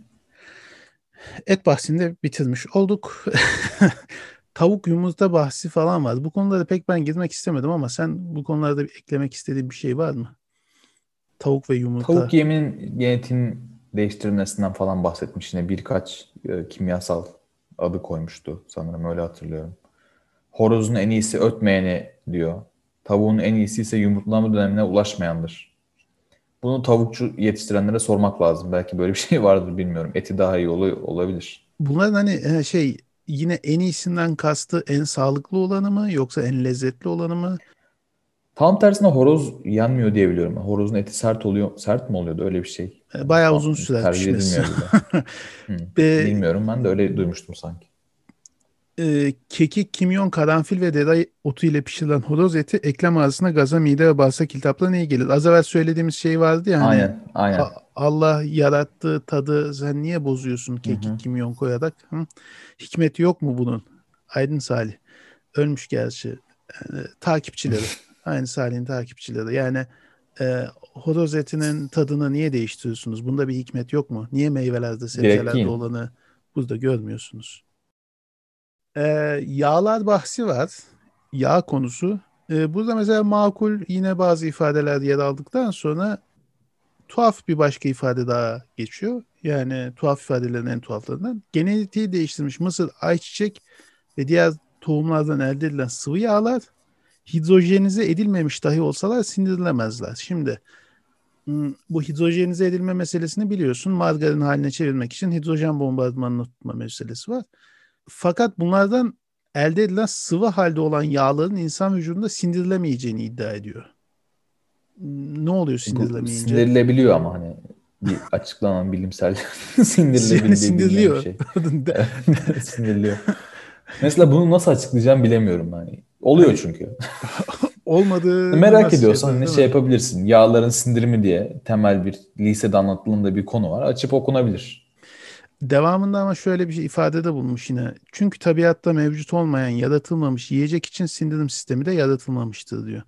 Et bahsini de bitirmiş olduk. Tavuk yumurta bahsi falan var. Bu konulara pek ben girmek istemedim ama sen bu konularda bir eklemek istediğin bir şey var mı? Tavuk ve Tavuk yumurta. yeminin genetiğin değiştirilmesinden falan bahsetmiş. Yine birkaç e, kimyasal adı koymuştu sanırım öyle hatırlıyorum. Horozun en iyisi ötmeyeni diyor. Tavuğun en iyisi ise yumurtlama dönemine ulaşmayandır. Bunu tavukçu yetiştirenlere sormak lazım. Belki böyle bir şey vardır bilmiyorum. Eti daha iyi ol- olabilir. Bunların hani e, şey yine en iyisinden kastı en sağlıklı olanı mı yoksa en lezzetli olanı mı? Tam tersine horoz yenmiyor diye biliyorum. Horozun eti sert oluyor. Sert mi oluyordu öyle bir şey? E, Yani Bayağı tam uzun sürer tercih pişmesi. edilmiyor gibi. Hı. Ve Bilmiyorum ben de öyle duymuştum sanki. e, kekik, kimyon, karanfil ve deray otu ile pişirilen horoz eti eklem ağrısına, gaza, mide ve bağırsak iltihaplarına iyi gelir. Az evvel söylediğimiz şey vardı ya hani Aynen, aynen. A- Allah yarattığı tadı sen niye bozuyorsun Hı kekik, hı. kimyon koyarak? Hı? Hikmeti yok mu bunun? Aydın Salih. Ölmüş gerçi. Yani, takipçileri. Aynı Salih'in takipçileri. Yani e, horoz etinin tadını niye değiştiriyorsunuz? Bunda bir hikmet yok mu? Niye meyvelerde, Direkt sebzelerde yiyin. olanı burada görmüyorsunuz? E, Yağlar bahsi var. Yağ konusu. E, burada mesela makul yine bazı ifadeler yer aldıktan sonra tuhaf bir başka ifade daha geçiyor. Yani tuhaf ifadelerin en tuhaflarından. Genetiği değiştirmiş mısır, ayçiçek ve diğer tohumlardan elde edilen sıvı yağlar hidrojenize edilmemiş dahi olsalar sindirilemezler. Şimdi hmm, bu hidrojenize edilme meselesini biliyorsun. Margarin haline çevirmek için hidrojen bombardımanını tutma meselesi var. Fakat bunlardan elde edilen sıvı halde olan yağların insan vücudunda sindirilemeyeceğini iddia ediyor. Hmm, Ne oluyor Bu sindirilemeyince? sindirilebiliyor ama hani bir açıklanan bilimsel Yani sindirilebildiği bilinen bir sindiriliyor. şey. Evet, sindiriliyor. Mesela bunu nasıl açıklayacağım bilemiyorum hani. Oluyor Hani çünkü. olmadığını Merak nasıl şey ediyorsan yapıyoruz hani değil şey mi? yapabilirsin. Yağların sindirimi diye temel bir lisede anlatılan da bir konu var. Açıp okunabilir. Devamında ama şöyle bir şey ifadede bulmuş yine. Çünkü tabiatta mevcut olmayan yaratılmamış yiyecek için sindirim sistemi de yaratılmamıştır diyor.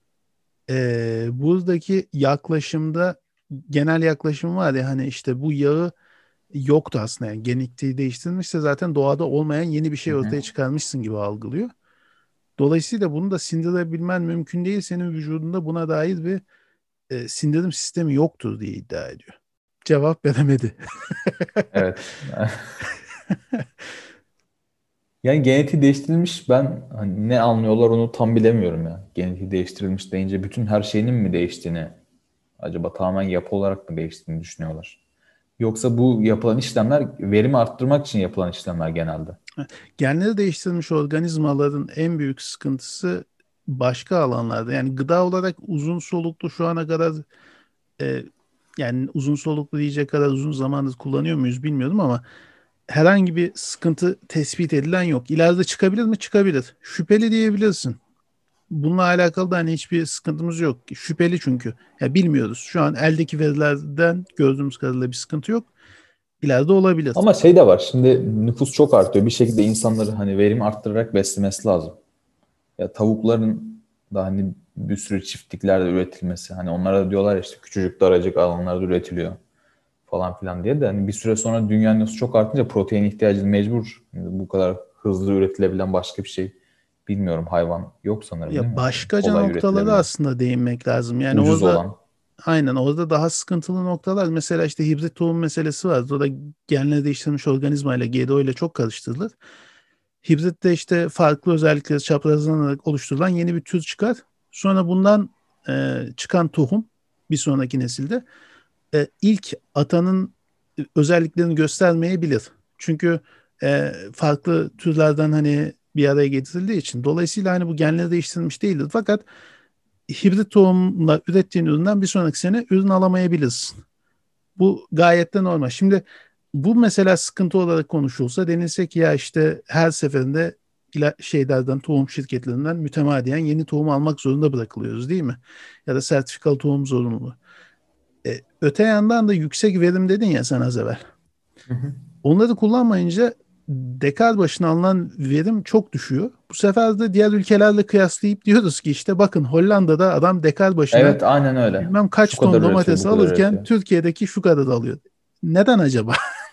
Ee, buradaki yaklaşımda genel yaklaşım var ya hani işte bu yağı yoktu aslında yani genetiği değiştirilmişse zaten doğada olmayan yeni bir Hı şey hı. ortaya çıkarmışsın gibi algılıyor. Dolayısıyla bunu da sindirebilmen mümkün değil. Senin vücudunda buna dair bir e, sindirim sistemi yoktur diye iddia ediyor. Cevap veremedi. Evet. Yani genetiği değiştirilmiş ben hani ne anlıyorlar onu tam bilemiyorum ya. Genetiği değiştirilmiş deyince bütün her şeyinin mi değiştiğini acaba tamamen yapı olarak mı değiştiğini düşünüyorlar. Yoksa bu yapılan işlemler verimi arttırmak için yapılan işlemler genelde. Genleri değiştirilmiş organizmaların en büyük sıkıntısı başka alanlarda. Yani gıda olarak uzun soluklu şu ana kadar e, yani uzun soluklu diyecek kadar uzun zamandır kullanıyor muyuz bilmiyorum ama herhangi bir sıkıntı tespit edilen yok. İleride çıkabilir mi? Çıkabilir. Şüpheli diyebilirsin. bununla alakalı da hani hiçbir sıkıntımız yok. Şüpheli çünkü. Ya bilmiyoruz. Şu an eldeki verilerden gördüğümüz kadarıyla bir sıkıntı yok. İleride olabilir. Ama şey de var. Şimdi nüfus çok artıyor. Bir şekilde insanları hani verim arttırarak beslemesi lazım. Ya tavukların da hani bir sürü çiftliklerde üretilmesi. Hani onlara da diyorlar ya işte küçücük daracık alanlarda üretiliyor falan filan diye de hani bir süre sonra dünya nüfusu çok artınca protein ihtiyacı mecbur. Yani bu kadar hızlı üretilebilen başka bir şey bilmiyorum, hayvan yok sanırım, değil Ya mi? Yani başkaca kolay noktalara üretilebilen, aslında değinmek lazım. Yani ucuz orada olan. aynen orada daha sıkıntılı noktalar. Mesela işte hibrit tohum meselesi var. O da genleri değiştirilmiş organizmayla G D O ile çok karıştırılır. Hibritte işte farklı özellikleri çaprazlanarak oluşturulan yeni bir tür çıkar. Sonra bundan e, çıkan tohum bir sonraki nesilde e, ilk atanın özelliklerini göstermeyebilir. Çünkü e, farklı türlerden hani bir araya getirildiği için. Dolayısıyla hani bu genleri değiştirilmiş değildir. Fakat hibrit tohumla ürettiğin üründen bir sonraki sene ürün alamayabilirsin. Bu gayet de normal. Şimdi bu mesela sıkıntı olarak konuşulsa denilse ki ya işte her seferinde ila- şeylerden tohum şirketlerinden mütemadiyen yeni tohum almak zorunda bırakılıyoruz değil mi? Ya da sertifikalı tohum zorunluluğu. E, öte yandan da yüksek verim dedin ya sen az evvel. Hı hı. Onları kullanmayınca dekar başına alınan verim çok düşüyor. Bu sefer de diğer ülkelerle kıyaslayıp diyoruz ki işte bakın Hollanda'da adam dekar başına Evet, aynen öyle. bilmem Şu kaç ton kadar üretiyor, domates bu kadar alırken üretiyor. Türkiye'deki şu kadar alıyor. Neden acaba?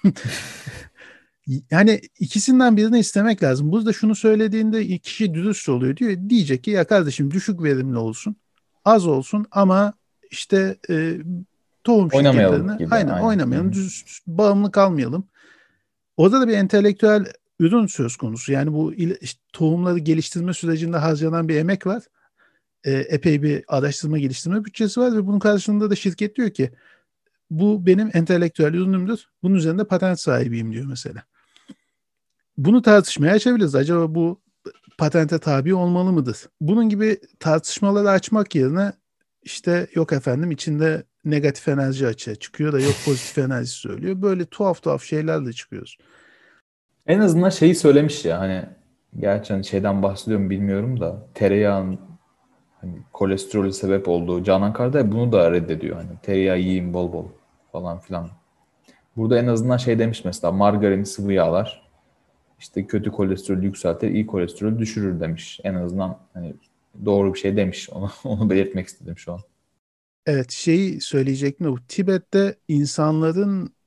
Yani ikisinden birini istemek lazım. Burada şunu söylediğinde kişi dürüst oluyor diyor. Diyecek ki ya kardeşim düşük verimli olsun, az olsun ama işte e, tohum Oynamayalım şirketlerine gibi, aynen aynen. Hı oynamayalım, hı. düz, bağımlı kalmayalım. Orada da bir entelektüel ürün söz konusu. Yani bu il- işte tohumları geliştirme sürecinde harcanan bir emek var. E, epey bir araştırma geliştirme bütçesi var ve bunun karşılığında da şirket diyor ki bu benim entelektüel ürünümdür. Bunun üzerinde patent sahibiyim diyor mesela. Bunu tartışmaya açabiliriz. Acaba bu patente tabi olmalı mıdır? Bunun gibi tartışmaları açmak yerine işte yok efendim içinde negatif enerji açığa çıkıyor da yok pozitif enerji söylüyor. Böyle tuhaf tuhaf şeylerle çıkıyoruz. En azından şeyi söylemiş ya, hani gerçi hani şeyden bahsediyorum bilmiyorum da tereyağın hani kolesterolü sebep olduğu, Canan Karatay bunu da reddediyor. Hani tereyağı yiyin bol bol falan filan. Burada en azından şey demiş, mesela margarin, sıvı yağlar işte kötü kolesterolü yükseltir, iyi kolesterolü düşürür demiş. En azından hani doğru bir şey demiş. Onu, onu belirtmek istedim şu an. Evet şeyi söyleyecektim. Bu Tibet'te insanların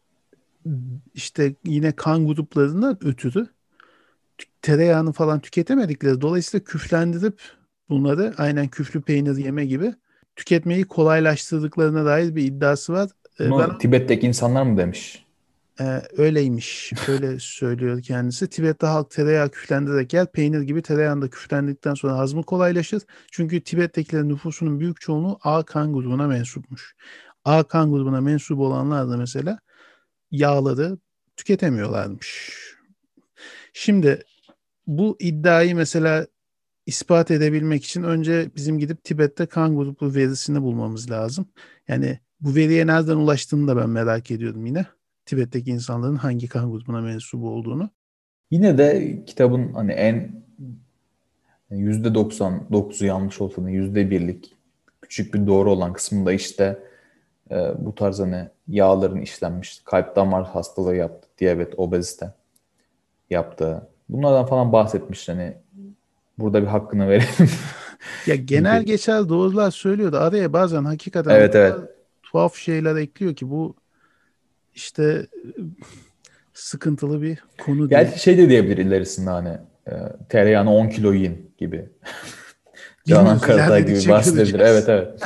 işte yine kan gruplarından ötürü tereyağını falan tüketemedikleri dolayısıyla küflendirip bunları aynen küflü peynir yeme gibi tüketmeyi kolaylaştırdıklarına dair bir iddiası var. Ee, ben Bunu Tibet'teki insanlar mı demiş? e, öyleymiş. Öyle söylüyor kendisi. Tibet'te halk tereyağı küflendirerek yer. Peynir gibi tereyağını da küflendikten sonra hazmı kolaylaşır. Çünkü Tibet'tekilerin nüfusunun büyük çoğunluğu A kan grubuna mensupmuş. A kan grubuna mensup olanlar da mesela yağları tüketemiyorlarmış. Şimdi bu iddiayı mesela ispat edebilmek için önce bizim gidip Tibet'te kan grubu verisini bulmamız lazım. Yani bu veriye nereden ulaştığını da ben merak ediyorum yine. Tibet'teki insanların hangi kan grubuna mensup olduğunu. Yine de kitabın hani en yüzde doksan dokuzu yanlış olsa da yüzde birlik küçük bir doğru olan kısmında işte e, bu tarz hani yağların işlenmiş, kalp damar hastalığı yaptı, diyabet, obezite yaptı. Bunlardan falan bahsetmiş, hani burada bir hakkını verelim Ya genel gibi. geçer doğrular söylüyor da araya bazen hakikaten o Evet, kadar evet. tuhaf şeyler ekliyor ki bu işte sıkıntılı bir konu diyeyim. Gerçi şey de diyebilir ilerisinde, hani e, tereyağını on kilo yiyin gibi. Canan Bilmiyoruz Karatay gibi ilerledikçe bahsedebilir. Evet, göreceğiz. evet.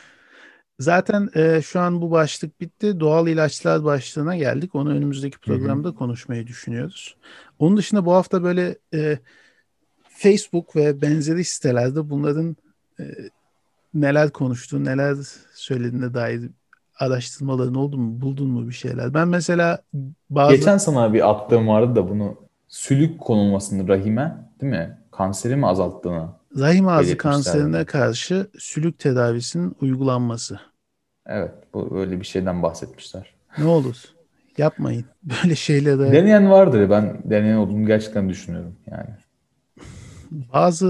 Zaten e, şu an bu başlık bitti. Doğal ilaçlar başlığına geldik. Onu önümüzdeki Hı hı. programda konuşmayı düşünüyoruz. Onun dışında bu hafta böyle e, Facebook ve benzeri sitelerde bunların e, neler konuştuğu, neler söylediğine dair araştırmaların oldu mu? Buldun mu bir şeyler? Ben mesela bazı Geçen sana bir attığım vardı da bunu, sülük konulmasını rahime, değil mi? Kanseri mi azalttığını rahim ağzı belirtmişlerdi. kanserine karşı sülük tedavisinin uygulanması. Evet, bu öyle bir şeyden bahsetmişler. Ne olur yapmayın. Böyle şeylere Deneyen vardır. Ben deneyen olduğunu gerçekten düşünüyorum yani. bazı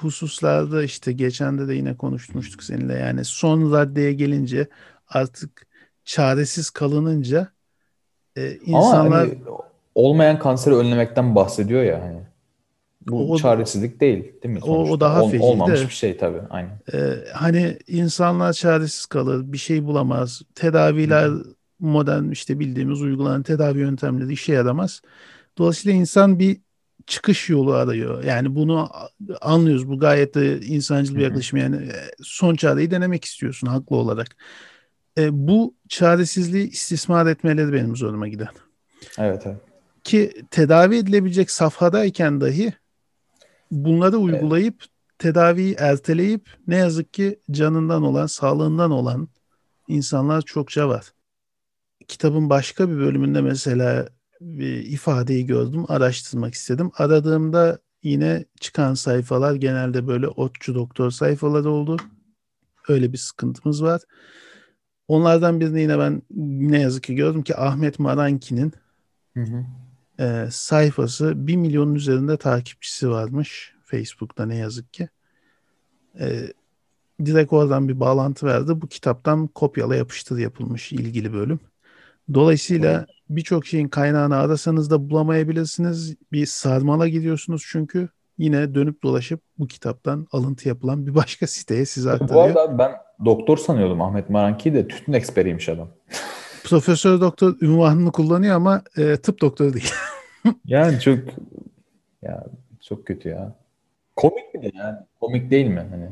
hususlarda işte geçen de de yine konuşmuştuk seninle. Yani son raddeye gelince artık çaresiz kalınınca e, Ama insanlar hani olmayan kanseri önlemekten bahsediyor ya hani. Bu o, çaresizlik değil, değil mi o, o sonuçta? daha Ol- feci olmamış de bir şey tabii. Aynen. e, hani insanlar çaresiz kalır, bir şey bulamaz. Hı hı. Tedaviler modern işte bildiğimiz uygulanan tedavi yöntemleri işe yaramaz. Dolayısıyla insan bir çıkış yolu arıyor. Yani bunu anlıyoruz. Bu gayet de insancıl Hı bir hı. yaklaşım. Yani e, son çareyi denemek istiyorsun haklı olarak. E, bu çaresizliği istismar etmeleri benim zoruma giden. Evet, evet. Ki tedavi edilebilecek safhadayken dahi bunları Evet. uygulayıp tedaviyi erteleyip ne yazık ki canından olan, sağlığından olan insanlar çokça var. Kitabın başka bir bölümünde mesela bir ifadeyi gördüm, araştırmak istedim. Aradığımda yine çıkan sayfalar genelde böyle otçu doktor sayfaları oldu. Öyle bir sıkıntımız var. Onlardan birini yine ben ne yazık ki gördüm ki Ahmet Maranki'nin Hı hı. e, sayfası bir milyonun üzerinde takipçisi varmış Facebook'ta ne yazık ki. E, direkt oradan bir bağlantı verdi. Bu kitaptan kopyala yapıştır yapılmış ilgili bölüm. Dolayısıyla birçok şeyin kaynağını arasanız da bulamayabilirsiniz. Bir sarmala gidiyorsunuz çünkü yine dönüp dolaşıp bu kitaptan alıntı yapılan bir başka siteye sizi Bu aktarıyor. arada abi ben doktor sanıyordum Ahmet Maranki de tütün eksperiymiş adam. Profesör doktor ünvanını kullanıyor ama e, tıp doktoru değil. Yani çok ya çok kötü ya. Komik mi de yani? Komik değil mi? Hani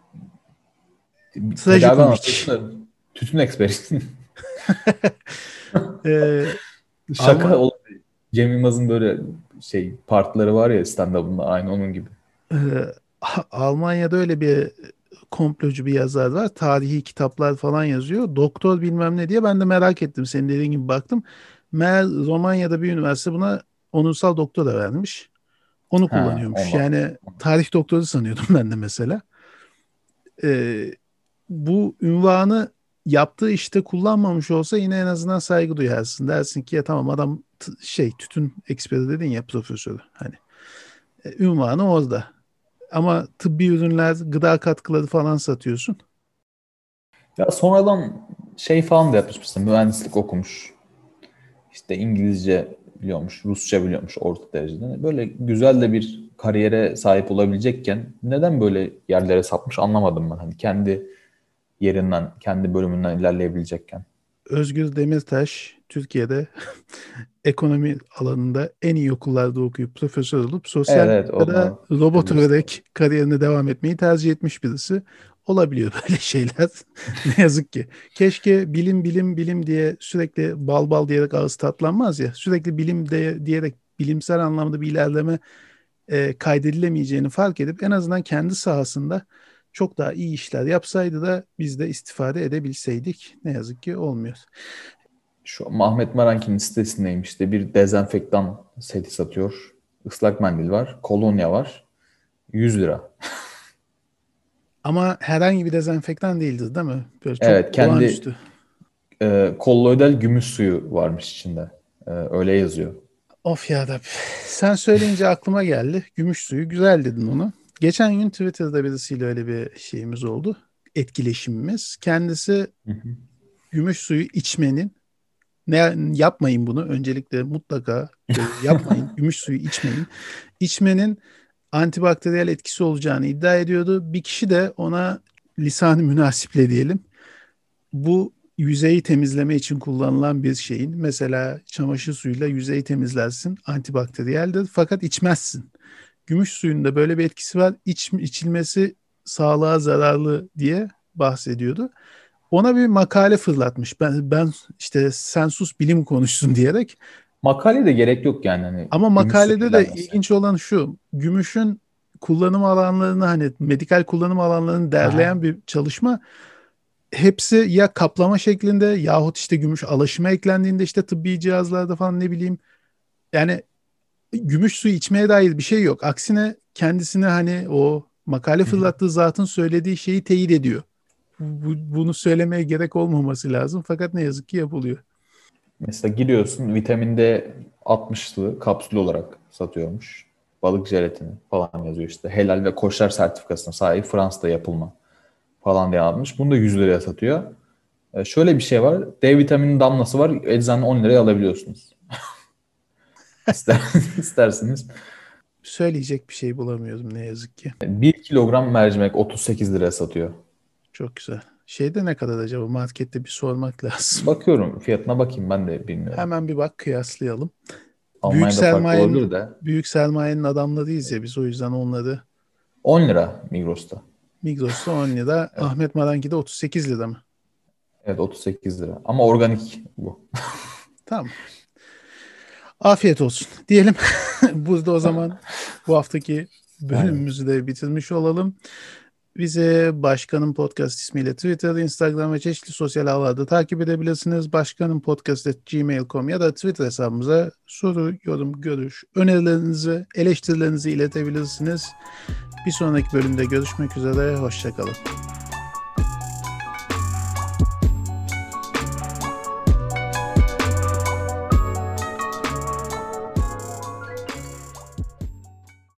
tedavi Trajikomik. anlatıyorsun da tütün eksperisin. e, Şaka Alman olur. Cem Yılmaz'ın böyle şey partları var ya stand-up'ında aynı onun gibi. e, Almanya'da öyle bir komplocu bir yazar var. Tarihi kitaplar falan yazıyor. Doktor bilmem ne diye ben de merak ettim. Senin dediğin gibi baktım. Meğer Romanya'da bir üniversite buna onursal doktora vermiş. Onu Ha, kullanıyormuş. ondan. Yani tarih doktoru sanıyordum ben de mesela. Ee, bu ünvanı yaptığı işte kullanmamış olsa yine en azından saygı duyarsın. Dersin ki ya tamam adam t- şey tütün eksperi dedin ya profesörü. Hani e, ünvanı orada. Ama tıbbi ürünler, gıda katkıları falan satıyorsun. Ya sonradan şey falan da yapmış mesela mühendislik okumuş. İşte İngilizce biliyormuş, Rusça biliyormuş orta derecede. Böyle güzel de bir kariyere sahip olabilecekken neden böyle yerlere sapmış anlamadım ben. Hani kendi yerinden, kendi bölümünden ilerleyebilecekken. Özgür Demirtaş Türkiye'de ekonomi alanında en iyi okullarda okuyup profesör olup sosyal Evet, evet, medyada onu robot biliyorsun. överek kariyerine devam etmeyi tercih etmiş birisi. Olabiliyor böyle şeyler. Ne yazık ki. Keşke bilim bilim bilim diye sürekli bal bal diyerek ağız tatlanmaz ya. Sürekli bilim de, diyerek bilimsel anlamda bir ilerleme e, kaydedilemeyeceğini fark edip en azından kendi sahasında çok daha iyi işler yapsaydı da biz de istifade edebilseydik. Ne yazık ki olmuyor. Şu Ahmet Maranki'nin sitesindeyim işte bir dezenfektan seti satıyor. Islak mendil var, kolonya var. yüz lira. Ama herhangi bir dezenfektan değildir değil mi? Böyle çok Evet, kendi olağanüstü. e, kolloidal gümüş suyu varmış içinde. E, öyle yazıyor. Of ya da sen söyleyince aklıma geldi. Gümüş suyu güzel dedin onu. Geçen gün Twitter'da birisiyle öyle bir şeyimiz oldu. Etkileşimimiz. Kendisi Hı hı. gümüş suyu içmenin ne yapmayın bunu. Öncelikle mutlaka böyle yapmayın. Gümüş suyu içmeyin. İçmenin antibakteriyel etkisi olacağını iddia ediyordu. Bir kişi de ona lisan-ı münasiple diyelim. Bu yüzeyi temizleme için kullanılan bir şeyin mesela çamaşır suyuyla yüzeyi temizlersin antibakteriyeldir fakat içmezsin. Gümüş suyunda böyle bir etkisi var. İç, içilmesi sağlığa zararlı diye bahsediyordu. Ona bir makale fırlatmış. Ben, ben işte sen sus bilim konuşsun diyerek. Makaleye de gerek yok yani hani Ama gümüş su makalede de kirlenmesi. ilginç olan şu. Gümüşün kullanım alanlarını hani medikal kullanım alanlarını derleyen Aha. bir çalışma. Hepsi ya kaplama şeklinde yahut işte gümüş alaşıma eklendiğinde işte tıbbi cihazlarda falan ne bileyim. Yani gümüş suyu içmeye dair bir şey yok. Aksine kendisine hani o makale Hı hı. fırlattığı zatın söylediği şeyi teyit ediyor. Bu- bunu söylemeye gerek olmaması lazım. Fakat ne yazık ki yapılıyor. Mesela giriyorsun vitamin D altmışlı kapsül olarak satıyormuş. balık jelatini falan yazıyor işte. Helal ve koşar sertifikasına sahip Fransa'da yapılma falan diye almış. Bunu da yüz liraya satıyor. Ee, şöyle bir şey var. D vitamini damlası var. Eczane on liraya alabiliyorsunuz. İster, isterseniz. Söyleyecek bir şey bulamıyordum ne yazık ki. bir kilogram mercimek otuz sekiz liraya satıyor. Çok güzel. Şeyde ne kadar acaba? Markette bir sormak lazım. Bakıyorum fiyatına bakayım ben de bilmiyorum. Hemen bir bak, kıyaslayalım. Büyük Almanya'da farklı sermayenin, olabilir de. büyük sermayenin adamlarıyız ya biz, o yüzden onları on lira Migros'ta. Migros'ta on lira, Evet. Ahmet Marangi'de otuz sekiz lira mı? Evet otuz sekiz lira. Ama organik bu. Tamam. Afiyet olsun diyelim. Burada o zaman bu haftaki bölümümüzü de bitirmiş olalım. Bize Başkanım Podcast ismiyle Twitter, Instagram ve çeşitli sosyal ağlarda takip edebilirsiniz. başkanım podcast at gmail nokta com ya da Twitter hesabımıza soru, yorum, görüş, önerilerinizi, eleştirilerinizi iletebilirsiniz. Bir sonraki bölümde görüşmek üzere. Hoşça kalın.